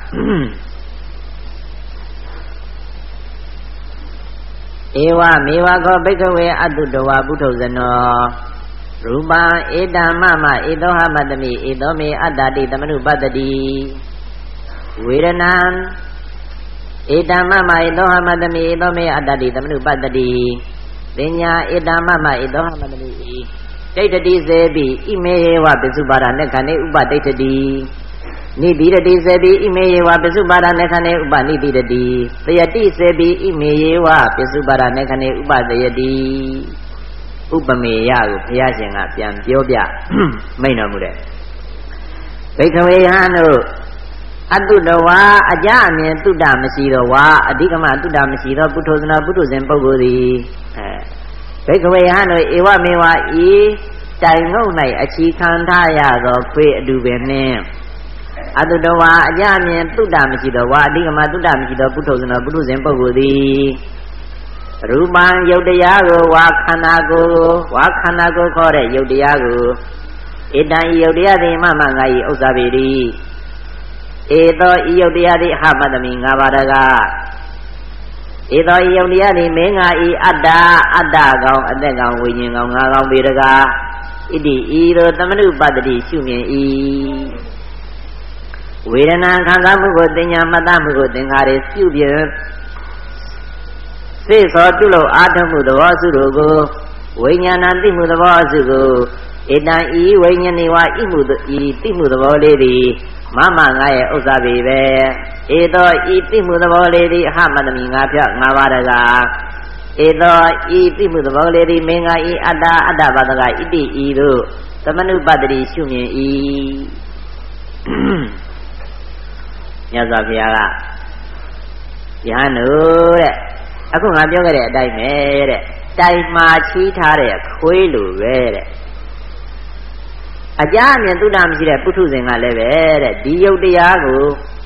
ဧဝမေဝခောဘိက္ခဝေအတုတဝါပုထုဇနောရူပံဧတံမမဧသောဟပတ္တမိဧသောမေအတ္တတိသမနုပတ္တိဝေဒနံဧဧတမမဧသောဟမတမိဧသောမေအတ္တတိသမနုပတ္တိပညာဧတမမဧသောဟမတမိဒိဋ္ဌတိစေပိဣမေယေဝပစ္စုပါဒနေခဏေဥပဒိဋ္ဌတိနိတိရတိစေပိဣမေယေဝပစ္စုပါဒနေခဏေဥပနိတိရတိတယတိစေပိဣမေယေဝပစ္စုပါဒနေခဏေဥပတယတိဥပမေယကိုဘုရားရှင်ကပြန်ပြောပြမိန့်တော်မူတဲ့ဘိက္ခဝေယဟန်တို့အတုတဝါအကြအမြင်တုတ္တမရှိသောဝါအဓိကမတုတ္တမရှိသောပုထုဇဏပုထုဇဉ်ပုဂ္ဂိုလ်သည်အဲဘိက္ခဝေယဟန်တို့ဧဝမေဝဤတိုင်ငုံ၌အချီခံထားရသောခွေအတူပင်နှင့်အတုတဝါအကြအမြင်တုတ္တမရှိသောဝါအဓိကမတုတ္တမရှိသောပုထုဇဏပုထုဇဉ်ပုဂ္ဂိုလ်သည်ရူပံယုတ်တရားကိုဝါခန္ဓာကိုယ်ဝါခန္ဓာကိုယ်ခေါ်တဲ့ယုတ်တရားကိုဧတံဤယုတ်တရားသည်မမငါ၏ဥစ္စာပေတိဧသောဤယုတ်တရားသည်အဟမတမိငါပါတကားဧသောဤယုတ်တရားသည်မင်းငါ၏အတ္တအတ္တကောင်အသက်ကောင်ဝိညာဉ်ကောင်ငါကောင်ပေတကားဣတိဤသို့သမနုပတ္တိရှုမြင်၏ဝေဒနာခံစားမှုကိုသင်ညာမှတ်သားမှုကိုသင်္ခါရပြုပြင်သိသောပြုလို့အာထုမှုသဘောစုတို့ကိုဝိညာဏသိမှုသဘောစုကိုဧတံဤဝိညာဏေဝဤမှုဤသိမှုသဘောလေးသည်မမငါရဲ့ဥစ္စာပေပဲဧသောဤသိမှုသဘောလေးသည်အဟမတမိငါဖြတ်ငါပါတကားဧသောဤသိမှုသဘောလေးသည်မင်္ဂဤအတ္တအတ္တပါတကားဣတိဤသို့သမနုပတ္တိရှုမြင်၏မြတ်စွာဘုရားကယဟန်တို့တဲ့အခုငါပြောခဲ့တဲ့အတိုင်းပဲတဲ့တိုင်မှာချီးထားတဲ့ခွေးလိုပဲတဲ့အကြအမြင်သုတ္တမရှိတဲ့ပုထုဇဉ်ကလည်းပဲတဲ့ဒီယုတ်တရားကို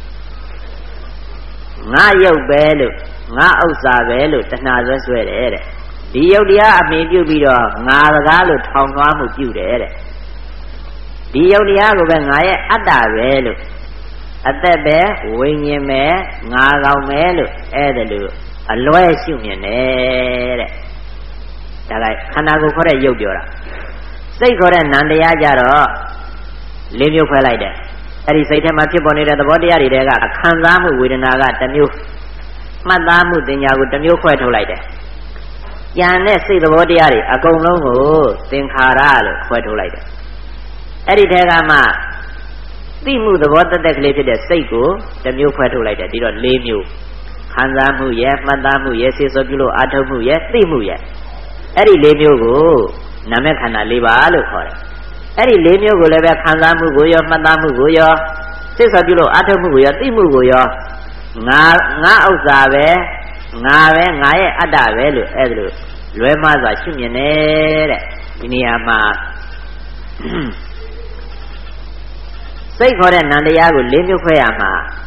ငါယုတ်ပဲလို့ငါဥစ္စာပဲလို့တဏှာဆွဲဆွဲတယ်တဲ့ဒီယုတ်တရားအမြင်ပြုပြီးတော့ငါစကားလို့ထောင်လွှားမှုပြုတယ်တဲ့ဒီယုတ်တရားကိုပဲငါရဲ့အတ္တပဲလို့အသက်ပဲဝိညာဉ်ပဲငါကောင်ပဲလို့အဲ့ဒါလို့အလွဲရှုမြင်တယ်တဲ့ဒါကခန္ဓာကိုယ်ခေါ်တဲ့ယုတ်ပြောတာစိတ်ခေါ်တဲ့နံတရားကြတော့လေးမျိုးခွဲလိုက်တယ်အဲ့ဒီစိတ်ထဲမှာဖြစ်ပေါ်နေတဲ့သဘောတရားတွေတဲကခံစားမှုဝေဒနာကတစ်မျိုးမှတ်သားမှုသင်ညာကိုတစ်မျိုးခွဲထုတ်လိုက်တယ်ဉာဏ်နဲ့စိတ်သဘောတရားတွေအကုန်လုံးကိုသင်္ခါရလို့ခွဲထုတ်လိုက်တယ်အဲ့ဒီတဲကမှသိမှုသဘောတသက်ကလေးဖြစ်တဲ့စိတ်ကိုတစ်မျိုးခွဲထုတ်လိုက်တယ်ဒီတော့လေးမျိုးခံစားမှုရဲ့မှတ်သားမှုရဲ့စေစောပြုလို့အာထုတ်မှုရဲ့သိမှုရဲ့အဲ့ဒီလေးမျိုးကိုနာမခန္ဓာ၄ပါးလို့ခေါ်တယ်အဲ့ဒီလေးမျိုးကိုလည်းပဲခံစားမှုကိုရောမှတ်သားမှုကိုရောစေစောပြုလို့အာထုတ်မှုကိုရောသိမှုကိုရောငါငါဥစ္စာပဲငါပဲငါရဲ့အတ္တပဲလို့အဲ့ဒါလို့လွဲမှားစွာရှုမြင်နေတဲ့ဒီနေရာမှာစိတ်ခေါ်တဲ့နံတရားကိုလေးမျိုးခွဲရမှာ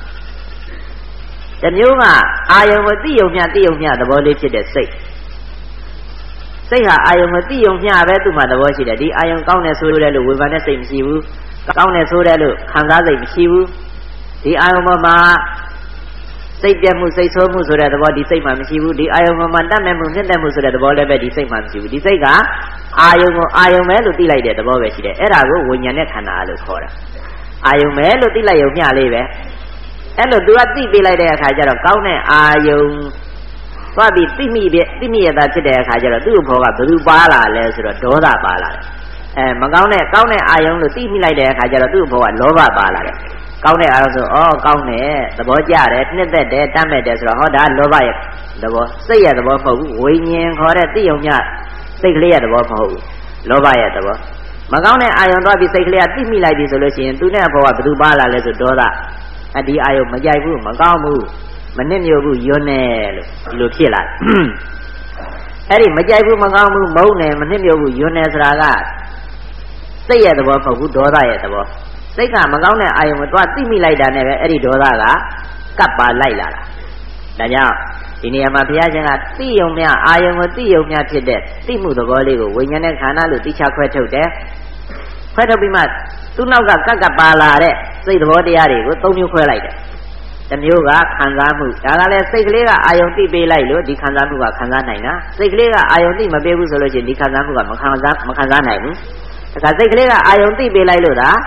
တစ်မျိုးကအာယုံကိုသိယုံမျှသိယုံမျှသဘောလေးဖြစ်တဲ့စိတ်စိတ်ဟာအာယုံကိုသိယုံမျှပဲသူ့မှာသဘောရှိတယ်ဒီအာယုံကောင်းတယ်ဆိုတယ်လို့ဝေဖန်တဲ့စိတ်မရှိဘူးကောင်းတယ်ဆိုတယ်လို့ခံစားစိတ်မရှိဘူးဒီအာယုံပေါ်မှာစိတ်ပြတ်မှုစိတ်ဆိုးမှုဆိုတဲ့သဘောဒီစိတ်မှာမရှိဘူးဒီအာယုံပေါ်မှာတတ်မဲ့မှုနှစ်သက်မှုဆိုတဲ့သဘောလည်းပဲဒီစိတ်မှာမရှိဘူးဒီစိတ်ကအာယုံကိုအာယုံပဲလို့သိလိုက်တဲ့သဘောပဲရှိတယ်အဲ့ဒါကိုဝိညာဉ်နဲ့ခန္ဓာလို့ခေါ်တာအာယုံပဲလို့သိလိုက်ရုံမျှလေးပဲအဲ့လိုသူကသိပေးလိုက်တဲ့အခါကျတော့ကောင်းတဲ့အာယုံသွားပြီးသိမိတဲ့သိမိရတာဖြစ်တဲ့အခါကျတော့သူ့ဘောကဘယ်သူပါလာလဲဆိုတော့ဒေါသပါလာတယ်အဲမကောင်းတဲ့ကောင်းတဲ့အာယုံလို့သိမိလိုက်တဲ့အခါကျတော့သူ့ဘောကလောဘပါလာတယ်ကောင်းတဲ့အာယုံဆိုဩကောင်းတယ်သဘောကျတယ်နှစ်သက်တယ်တတ်မဲ့တယ်ဆိုတော့ဟောဒါလောဘရဲ့သဘောစိတ်ရဲ့သဘောမဟုတ်ဘူးဝိညာဉ်ခေါ်တဲ့သိယုံမျှစိတ်ကလေးရဲ့သဘောမဟုတ်ဘူးလောဘရဲ့သဘောမကောင်းတဲ့အာယုံသွားပြီးစိတ်ကလေးကသိမိလိုက်ပြီဆိုလို့ရှိရင်သူနဲ့ဘောကဘယ်သူပါလာလဲဆိုဒေါသအဒီအာယုံမကြိုက်ဘူးမကောင်းဘူးမနစ်မြို့ဘူးယွန်းနေလို့ဒီလိုဖြစ်လာတယ်အဲ့ဒီမကြိုက်ဘူးမကောင်းဘူးမုန်းနေမနစ်မြို့ဘူးယွန်းနေဆိုတာကစိတ်ရဲ့သဘောမဟုတ်ဘူးဒေါသရဲ့သဘောစိတ်ကမကောင်းတဲ့အာယုံကိုသွားသိမိလိုက်တာနဲ့ပဲအဲ့ဒီဒေါသကကပ်ပါလိုက်လာတာဒါကြောင့်ဒီနေရာမှာဘုရားရှင်ကသိယုံမြအာယုံကိုသိယုံမြဖြစ်တဲ့သိမှုသဘောလေးကိုဝိညာဉ်နဲ့ခန္ဓာလို့သိချခွဲထုတ်တယ်ခွဲထုတ်ပြီးမှသူ့နောက်ကကပ်ကပ်ပါလာတဲ့စိတ်သဘောတရားတွေကိုသုံးမျိုးခွဲလိုက်တယ်တစ်မျိုးကခံစားမှုဒါကလည်းစိတ်ကလေးကအာယုံသိပေးလိုက်လို့ဒီခံစားမှုကခံစားနိုင်တာစိတ်ကလေးကအာယုံသိမပေးဘူးဆိုလို့ရှိရင်ဒီခံစားမှုကမခံစားမခံစားနိုင်ဘူးဒါကစိတ်ကလေးကအာယုံသိပေးလိုက်လို့ဒါ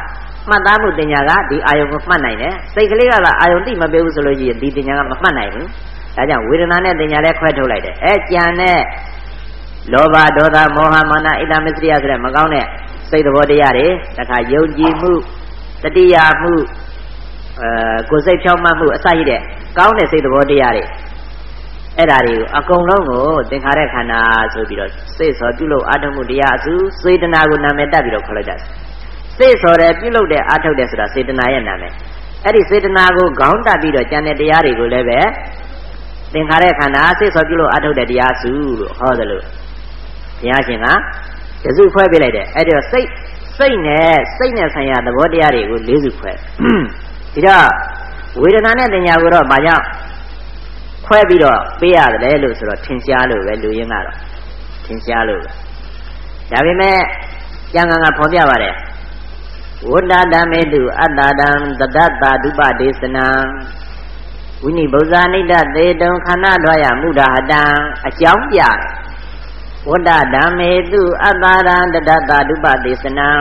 မှတ်သားမှုတင်ညာကဒီအာယုံကိုမှတ်နိုင်တယ်စိတ်ကလေးကအာယုံတိမပေးဘူးဆိုလို့ရှိရင်ဒီတင်ညာကမမှတ်နိုင်ဘူးဒါကြောင့်ဝေဒနာနဲ့တင်ညာလည်းခွဲထုတ်လိုက်တယ်အဲကြံတဲ့လောဘဒေါသမောဟမာနဣဒ္ဓမစ္စရိယဆိုတဲ့မကောင်းတဲ့စိတ်သဘောတရားတွေတခါယုံကြည်မှုတတိယမှုအဲကိုယ်စိတ်ဖြောင့်မတ်မှုအစရှိတဲ့ကောင်းတဲ့စိတ်သဘောတရားတွေအဲ့ဒါတွေကိုအကုန်လုံးကိုသင်္ခါရခန္ဓာဆိုပြီးတော့စိတ်ဆော်ပြုလုပ်အာထုမှုတရားအစုစေတနာကိုနာမည်တက်ပြီးတော့ခေါ်လိုက်တာစိတ်ဆော်တယ်ပြုလုပ်တယ်အာထုတ်တယ်ဆိုတာစေတနာရဲ့နာမည်အဲ့ဒီစေတနာကိုခေါင်းတက်ပြီးတော့ကျန်တဲ့တရားတွေကိုလည်းပဲသင်္ခါရခန္ဓာစိတ်ဆော်ပြုလုပ်အာထုတ်တဲ့တရားစုလို့ဟောတယ်လို့ဘုရားရှင်ကတစုခွဲပေးလိုက်တယ်အဲ့ဒီတော့စိတ်စိတ်နဲ့စိတ်နဲ့ဆိုင်ရာသဘောတရားတွေကို၄စုခွဲဒီတော့ဝေဒနာနဲ့တင်ညာကိုတော့ဘာကြောင့်ခွဲပြီးတော့ပေးရတယ်လို့ဆိုတော့ထင်ရှားလို့ပဲလူရင်းကတော့ထင်ရှားလို့ပဲဒါပေမဲ့ကျန်ကန်ကဖော်ပြပါတယ်ဝတ္တဓမ္မေတုအတ္တတံတတ္တတာဒုပဒေသနံဝိနိဗ္ဗဇာနိတသေတုံခန္ဓာတွားရမုဒ္ဒဟတံအကြောင်းပြတယ်ဝတ္တဓမ္မေတုအတ္တတံတတ္တတာဒုပဒေသနံ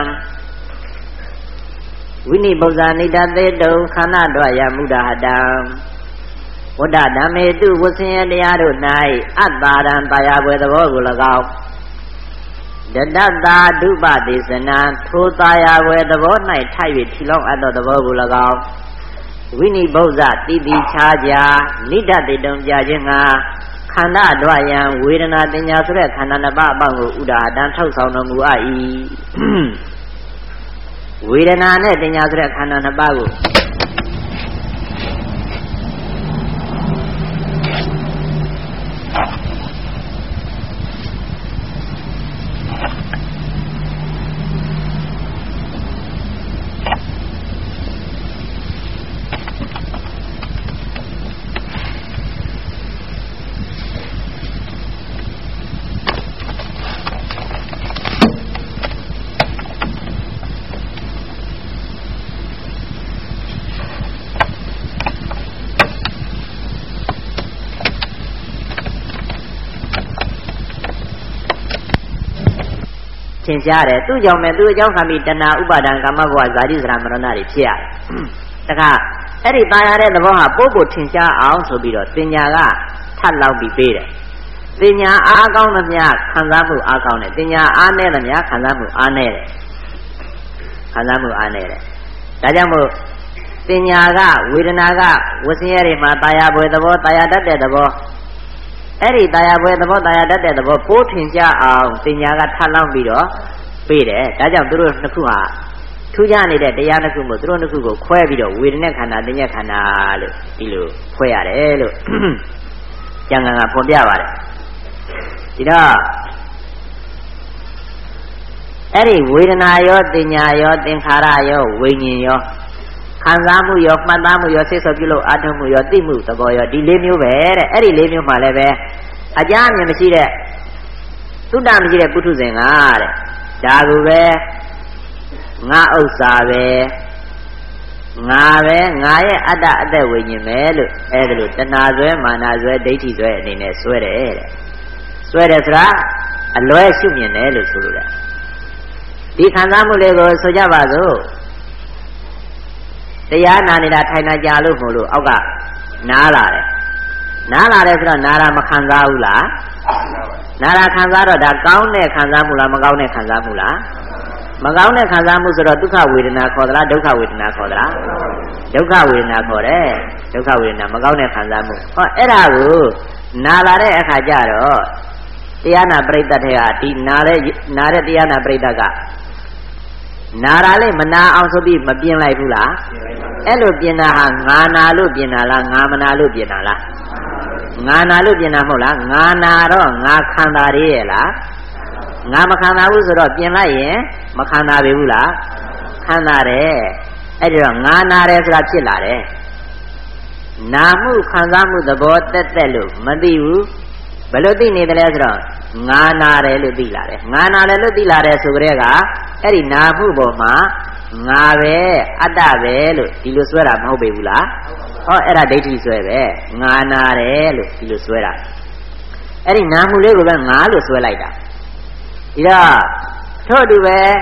ဝိနိဗ္ဗဇာနိတသေတုံခန္ဓာတွားရမုဒ္ဒဟတံဝတ္တဓမ္မေတုဝဆင်းရဲတရားတို့၌အတ္တာရံပါရပွဲသဘောကို၎င်းတတ္တတာဒုပဒေသနာထိုပါရပွဲသဘော၌ထိုက်၍ထီလောင်းအပ်သောသဘောကို၎င်းဝိနိဗ္ဗဇတိတိခြားကြနိဒတေတုံပြခြင်းငါခန္ဓာတွားယံဝေဒနာတင်ညာဆိုတဲ့ခန္ဓာနှစ်ပါးအပေါင်းကိုဥဒါတံထောက်ဆောင်တော်မူအပ်၏ဝေဒနာနဲ့တင်ညာဆိုတဲ့ခန္ဓာနှစ်ပါးကိုသင်ကြားတယ်သူ့ကြောင့်ပဲသူ့အကြောင်းခံပြီးတဏှာဥပါဒံကာမဘဝဇာတိစရမရဏတွေဖြစ်ရတယ်တခါအဲ့ဒီပါရတဲ့သဘောဟာပို့ပို့ထင်ရှားအောင်ဆိုပြီးတော့သင်ညာကထပ်လောက်ပြီးပေးတယ်သင်ညာအားကောင်းသမျှခံစားမှုအားကောင်းတယ်သင်ညာအားနည်းသမျှခံစားမှုအားနည်းတယ်ခံစားမှုအားနည်းတယ်ဒါကြောင့်မို့သင်ညာကဝေဒနာကဝဆင်းရဲတွေမှာတာယာပွဲသဘောတာယာတတ်တဲ့သဘောအဲ့ဒီတာယာပွဲသဘောတာယာတတ်တဲ့သဘောပိုးထင်ရှားအောင်သင်ညာကထပ်လောင်းပြီးတော့ပေးတယ်ဒါကြောင့်သူတို့နှစ်ခုဟာထူးခြားနေတဲ့တရားနှစ်ခုမို့သူတို့နှစ်ခုကိုခွဲပြီးတော့ဝေဒနာခန္ဓာသင်ညာခန္ဓာလို့ဒီလိုခွဲရတယ်လို့ကျန်ကန်ကဖော်ပြပါတယ်ဒီတော့အဲ့ဒီဝေဒနာရောသင်ညာရောသင်္ခါရရောဝိညာဉ်ရောခံစားမှုရောမှတ်သားမှုရောစိတ်ဆော်ပြုလို့အာထုံမှုရောသိမှုသဘောရောဒီလေးမျိုးပဲတဲ့အဲ့ဒီလေးမျိုးမှလည်းပဲအကြအမြင်မရှိတဲ့သုတ္တမရှိတဲ့ပုထုဇဉ်ကတဲ့ဒါကိုပဲငါဥစ္စာပဲငါပဲငါရဲ့အတ္တအသက်ဝိညာဉ်ပဲလို့အဲ့ဒါလို့တဏှာဆွဲမာနဆွဲဒိဋ္ဌိဆွဲအနေနဲ့ဆွဲတယ်တဲ့ဆွဲတယ်ဆိုတာအလွဲရှုမြင်တယ်လို့ဆိုလိုတယ်ဒီခံစားမှုလေးကိုဆိုကြပါစို့တရားနာနေတာထိုင်နာကြလို့မို့လို့အောက်ကနားလာတယ်နားလာတယ်ဆိုတော့နားတာမခံစားဘူးလားနားတာခံစားတော့ဒါကောင်းတဲ့ခံစားမှုလားမကောင်းတဲ့ခံစားမှုလားမကောင်းတဲ့ခံစားမှုဆိုတော့ဒုက္ခဝေဒနာခေါ်သလားဒုက္ခဝေဒနာခေါ်သလားဒုက္ခဝေဒနာခေါ်တယ်ဒုက္ခဝေဒနာမကောင်းတဲ့ခံစားမှုဟောအဲ့ဒါကိုနာလာတဲ့အခါကျတော့တရားနာပရိသတ်တွေကဒီနာတဲ့နာတဲ့တရားနာပရိသတ်ကနာရလေမနာအောင်ဆိုပြီးမပြင်းလိုက်ဘူးလားအဲ့လိုပြင်တာဟာငါနာလို့ပြင်တာလားငါမနာလို့ပြင်တာလားငါနာလို့ပြင်တာမဟုတ်လားငါနာတော့ငါခံတာရရဲ့လားငါမခံတာဘူးဆိုတော့ပြင်လိုက်ရင်မခံတာပဲဘူးလားခံတာတယ်အဲ့ဒီတော့ငါနာတယ်ဆိုတာဖြစ်လာတယ်နာမှုခံစားမှုသဘောတက်တက်လို့မသိဘူးဘယ်လိုသိနေတယ်လဲဆိုတော့ငါနာတယ်လို့သိလာတယ်ငါနာတယ်လို့သိလာတယ်ဆိုကြတဲ့ကအဲ့ဒီနာမှုပေါ်မှာငါပဲအတ္တပဲလို့ဒီလိုဆွဲတာမဟုတ်ပေဘူးလားဟောအဲ့ဒါဒိဋ္ဌိဆွဲပဲငါနာတယ်လို့ဒီလိုဆွဲတာအဲ့ဒီနာမှုလေးကိုပဲငါလို့ဆွဲလိုက်တာဒီတော့ထို့တူပဲ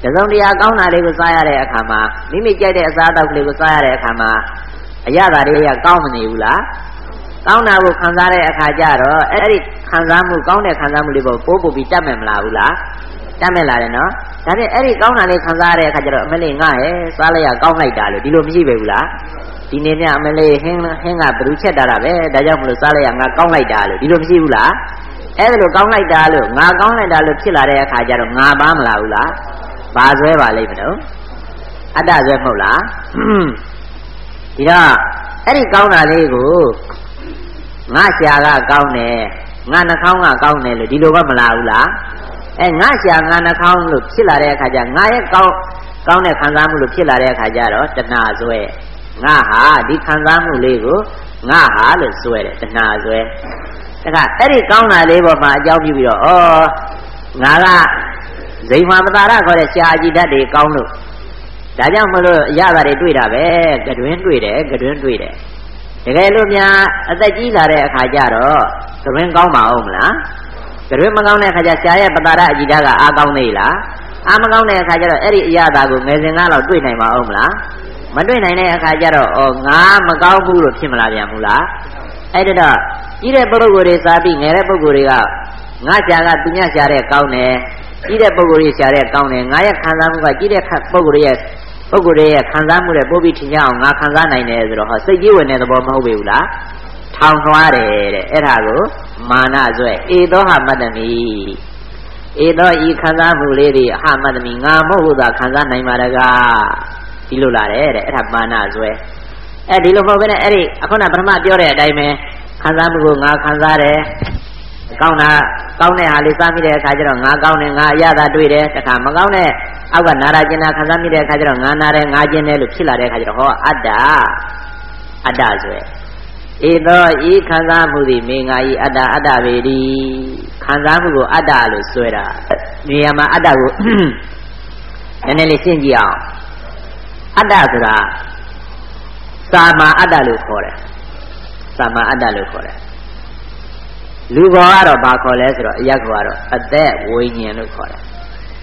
တစုံတရာကောင်းတာလေးကိုစားရတဲ့အခါမှာမိမိကြိုက်တဲ့အစားအသောက်ကလေးကိုစားရတဲ့အခါမှာအရသာတွေကကောင်းမနေဘူးလားကောင်းတာကိုခံစားတဲ့အခါကျတော့အဲ့ဒီခံစားမှုကောင်းတဲ့ခံစားမှုလေးကိုပိုးပို့ပြီးတတ်မယ်မလားဘူးလားတတ်မယ်လားတဲ့နော်ဒါဖြင့်အဲ့ဒီကောင်းတာလေးခံစားရတဲ့အခါကျတော့အမလေးငါရဲ့စားလိုက်ရကောင်းလိုက်တာလို့ဒီလိုမရှိပဲဘူးလားဒီနေ့ညအမလေးဟင်းဟင်းကဘလူချက်တာတာပဲဒါကြောင့်မလို့စားလိုက်ရငါကောင်းလိုက်တာလို့ဒီလိုမရှိဘူးလားအဲ့ဒါလိုကောင်းလိုက်တာလို့ငါကောင်းလိုက်တာလို့ဖြစ်လာတဲ့အခါကျတော့ငါပါမလားဘူးလားဘာဆွဲပါလိမ့်မလို့အတ္တဆွဲမဟုတ်လားဒီတော့အဲ့ဒီကောင်းတာလေးကိုငါရှာကကောင်းတယ်ငါနှာခေါင်းကကောင်းတယ်လို့ဒီလိုပဲမလားဘူးလားအဲငါရှာငါနှာခေါင်းလို့ဖြစ်လာတဲ့အခါကျငါရဲ့ကောင်းကောင်းတဲ့ခံစားမှုလို့ဖြစ်လာတဲ့အခါကျတော့တဏှာဆွဲငါဟာဒီခံစားမှုလေးကိုငါဟာလို့ဆွဲတယ်တဏှာဆွဲဒါကအဲ့ဒီကောင်းတာလေးပေါ်မှာအကြောင်းပြုပြီးတော့ဩငါကဇိမ်မာမသာရခေါ်တဲ့ရှားအကြည့်ဓာတ်တွေကောင်းလို့ဒါကြောင့်မလို့အရသာတွေတွေ့တာပဲကတွင်တွေ့တယ်ကတွင်တွေ့တယ်တကယ်လို့များအသက်ကြီးလာတဲ့အခါကျတော့ကတွင်ကောင်းပါအောင်မလားကတွင်မကောင်းတဲ့အခါကျရှားရဲ့ပတာရအကြည့်ဓာတ်ကအားကောင်းသေးလားအားမကောင်းတဲ့အခါကျတော့အဲ့ဒီအရသာကိုငယ်စဉ်ကတော့တွေ့နိုင်ပါအောင်မလားမတွေ့နိုင်တဲ့အခါကျတော့ဩငါမကောင်းဘူးလို့ဖြစ်မလာပြန်ဘူးလားအဲ့ဒါတော့ကြီးတဲ့ပုဂ္ဂိုလ်တွေစားပြီးငယ်တဲ့ပုဂ္ဂိုလ်တွေကငါရှားကသူညရှားတဲ့ကောင်းတယ်ကြီးတဲ့ပုဂ္ဂိုလ်တွေရှားတဲ့ကောင်းတယ်ငါရဲ့ခံစားမှုကကြီးတဲ့ပုဂ္ဂိုလ်ရဲ့ပုဂ္ဂိုလ်တွေရဲ့ခံစားမှုတွေပို့ပြီးထင်ကြအောင်ငါခံစားနိုင်တယ်ဆိုတော့ဟောစိတ်ကြီးဝင်တဲ့သဘောမဟုတ်ပေဘူးလားထောင်သွားတယ်တဲ့အဲ့ဒါကိုမာနဆွဲဧသောဟမတ္တမိဧသောဤခံစားမှုလေးတွေအဟမတ္တမိငါမဟုတ်ဘူးသာခံစားနိုင်ပါတကားဒီလိုလာတယ်တဲ့အဲ့ဒါမာနဆွဲအဲ့ဒီလိုမဟုတ်ဘဲနဲ့အဲ့ဒီအခုနပထမပြောတဲ့အတိုင်းပဲခံစားမှုကိုငါခံစားတယ်ကောင်းတာကောင်းတဲ့ဟာလေးစားမိတဲ့အခါကျတော့ငါကောင်းတယ်ငါအရသာတွေ့တယ်တခါမကောင်းတဲ့အောက်ကနာရကျင်တာခံစားမိတဲ့အခါကျတော့ငါနာတယ်ငါကျင်တယ်လို့ဖြစ်လာတဲ့အခါကျတော့ဟောအတ္တအတ္တဆိုရယ်ဧသောဤခံစားမှုသည်မေငါဤအတ္တအတ္တပေသည်ခံစားမှုကိုအတ္တလို့ဆွဲတာနေရာမှာအတ္တကိုနည်းနည်းလေးရှင်းကြည့်အောင်အတ္တဆိုတာသာမာအတ္တလို့ခေါ်တယ်သာမာအတ္တလို့ခေါ်တယ်လူဘောကတော့ဘာခေါ်လဲဆိုတော့အယက်ကတော့အသက်ဝိညာဉ်လို့ခေါ်တယ်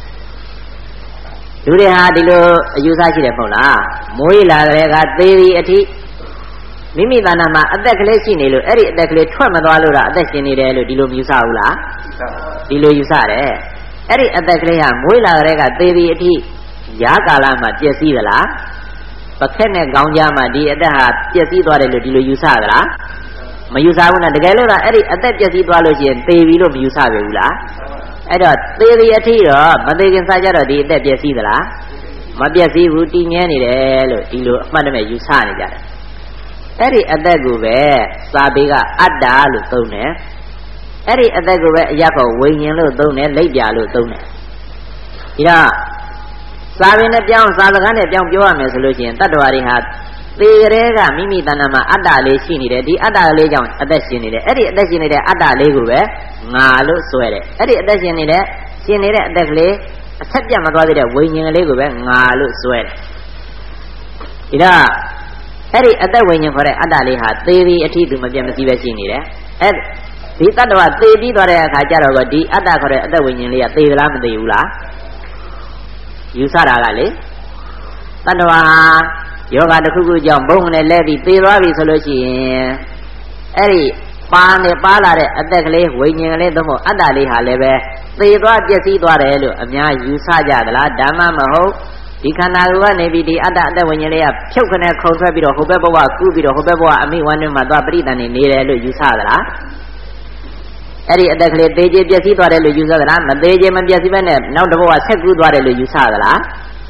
လူတွေဟာဒီလိုအယူဆရှိတယ်မဟုတ်လားမွေးလာတဲ့ကသေပြီးအထိမိမိတဏ္ဍာမှာအသက်ကလေးရှိနေလို့အဲ့ဒီအသက်ကလေးထွက်မသွားလို့တော့အသက်ရှင်နေတယ်လို့ဒီလိုမယူဆဘူးလားဒီလိုယူဆတယ်အဲ့ဒီအသက်ကလေးဟာမွေးလာတဲ့ကသေပြီးအထိရာကာလမှာပျက်စီးသလားပခက်နဲ့ခေါင်းကြားမှာဒီအသက်ဟာပျက်စီးသွားတယ်လို့ဒီလိုယူဆသလားမယူဆဘူးနော်တကယ်လို့လားအဲ့ဒီအသက်ပျက်စီးသွားလို့ရှိရင်သေပြီလို့မယူဆပဲဘူးလားအဲ့တော့သေပြီအထိတော့မသေးခင်စားကြတော့ဒီအသက်ပျက်စီးသလားမပျက်စီးဘူးတည်ငြင်းနေတယ်လို့ဒီလိုအမှတ်တမဲ့ယူဆနေကြတယ်အဲ့ဒီအသက်ကိုပဲစာပေကအတ္တလို့သုံးတယ်အဲ့ဒီအသက်ကိုပဲအယက်ကဝိညာဉ်လို့သုံးတယ်လက်ပြလို့သုံးတယ်ဒီတော့စာပေနဲ့ပြောင်းစာစကားနဲ့ပြောင်းပြောရမယ်ဆိုလို့ရှိရင်တတ္တဝါတွေဟာသေကလေးကမိမိတဏ္ဍာမှာအတ္တလေးရှိနေတယ်ဒီအတ္တလေးကြောင့်အသက်ရှင်နေတယ်အဲ့ဒီအသက်ရှင်နေတဲ့အတ္တလေးကိုပဲငါလို့ဆွဲတယ်အဲ့ဒီအသက်ရှင်နေတဲ့ရှင်နေတဲ့အသက်ကလေးအဆက်ပြတ်မသွားသေးတဲ့ဝိညာဉ်ကလေးကိုပဲငါလို့ဆွဲတယ်ဒီတော့အဲ့ဒီအသက်ဝိညာဉ်ခေါ်တဲ့အတ္တလေးဟာသေပြီးအထိသူမပြတ်မစည်းပဲရှိနေတယ်အဲ့ဒီတတ္တဝါသေပြီးသွားတဲ့အခါကျတော့ဒီအတ္တခေါ်တဲ့အသက်ဝိညာဉ်လေးကသေသလားမသေဘူးလားယူဆတာကလေတတ္တဝါယောဂတစ်ခုခုကြောင့်ဘုံနဲ့လဲပြီးသေသွားပြီဆိုလို့ရှိရင်အဲ့ဒီပါနဲ့ပါလာတဲ့အသက်ကလေးဝိညာဉ်ကလေးသို့မဟုတ်အတ္တလေးဟာလည်းပဲသေသွားပျက်စီးသွားတယ်လို့အများယူဆကြသလားဓမ္မမဟုတ်ဒီခန္ဓာကိုယ်ကနေပြီးဒီအတ္တအတ္တဝိညာဉ်လေးကဖြုတ်ခနဲ့ခုံထွက်ပြီးတော့ဟိုဘက်ဘဝကူးပြီးတော့ဟိုဘက်ဘဝအမိဝမ်းတွင်မှာသွားပရိသန်နေနေတယ်လို့ယူဆသလားအဲ့ဒီအသက်ကလေးသေခြင်းပျက်စီးသွားတယ်လို့ယူဆသလားမသေခြင်းမပျက်စီးဘဲနဲ့နောက်တစ်ဘဝဆက်ကူးသွားတယ်လို့ယူဆသလား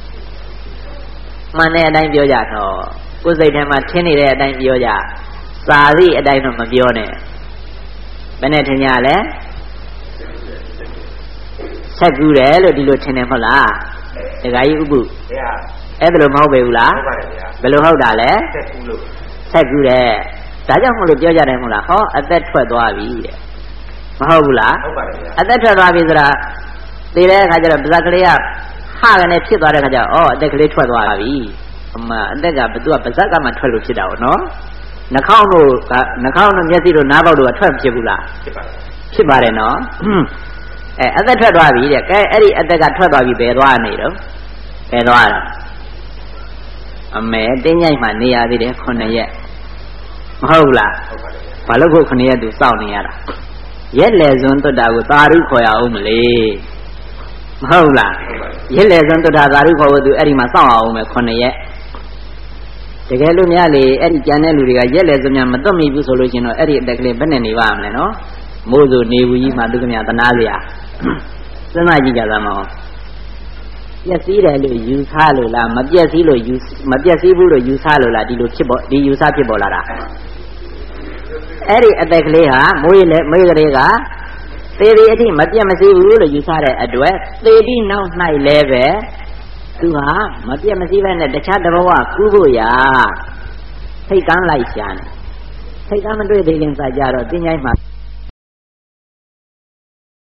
မှန်တဲ့အတိုင်းပြောကြတော့ကိုယ်စိတ်ထဲမှာထင်းနေတဲ့အတိုင်းပြောကြစာသည့်အတိုင်းတော့မပြောနဲ့ဘယ်နဲ့ထင်ကြလဲဆက်ကူးတယ်လို့ဒီလိုထင်တယ်မဟုတ်လားဒကာကြီးဥပုအဲ့ဒါလိုမဟုတ်ပေဘူးလားဘယ်လိုဟုတ်တာလဲဆက်ကူးလို့ဆက်ကူးတယ်ဒါကြောင့်မလို့ပြောကြတယ်မဟုတ်လားဟောအသက်ထွက်သွားပြီတဲ့မဟုတ်ဘူးလားဟုတ်ပါတယ်ဗျာအသက်ထွက်သွားပြီဆိုတာသိတဲ့အခါကျတော့ပါဇက်ကလေးကဟာကနေဖြစ်သွားတဲ့ခါကျတော့ဩအသက်ကလေးထွက်သွားပြီအမအသက်ကဘသူကပါဇက်ကမှထွက်လို့ဖြစ်တာပေါ့နော်နှာခေါင်းတို့ကနှာခေါင်းတို့မျက်စိတို့နားပေါက်တို့ကထွက်ဖြစ်ဘူးလားဖြစ်ပါတယ်ဖြစ်ပါတယ်နော်အဲအသက်ထွက်သွားပြီတဲ့ကဲအဲ့ဒီအသက်ကထွက်သွားပြီဘယ်သွားနေတော့ကဲသွားတော့အမေတင်းညိုက်မှနေရသေးတယ်ခုနှစ်ရက်မဟုတ်လားဘာလို့ခုခုနှစ်ရက်သူစောင့်နေရတာရက်လေစွန်းတွတ်တာကိုသာရုခေါ်ရအောင်မလေးမဟုတ်လားရက်လေစွန်းတွတ်တာသာရုခေါ်ဖို့သူအဲ့ဒီမှာစောင့်အောင်မယ်ခုနှစ်ရက်တကယ်လို့များလေအဲ့ဒီကြံတဲ့လူတွေကရက်လေစွန်းများမတွတ်မိဘူးဆိုလို့ရှင်တော့အဲ့ဒီအတက်ကလေးဘယ်နဲ့နေပါမလဲနော်မိုးဆိုနေဘူးကြီးမှသူကများတနာစရာစဉ်းစားကြည့်ကြသမောပျက်စီးတယ်လို့ယူဆလို့လားမပျက်စီးလို့ယူမပျက်စီးဘူးလို့ယူဆလို့လားဒီလိုဖြစ်ပေါ်ဒီယူဆဖြစ်ပေါ်လာတာအဲ့ဒီအသက်ကလေးဟာမိုးရလေမေးကလေးကသေဒီအထိမပြတ်မစည်းဘူးလို့ယူဆတဲ့အတွက်သေဒီနောက်၌လည်းပဲသူဟာမပြတ်မစည်းပဲနဲ့တခြားတဘဝကူးဖို့ရာထိတ်ကန်းလိုက်ရှာတယ်ထိတ်ကန်းမတွေ့သေးခင်စာကြတော့တင်းញိုင်းမှာ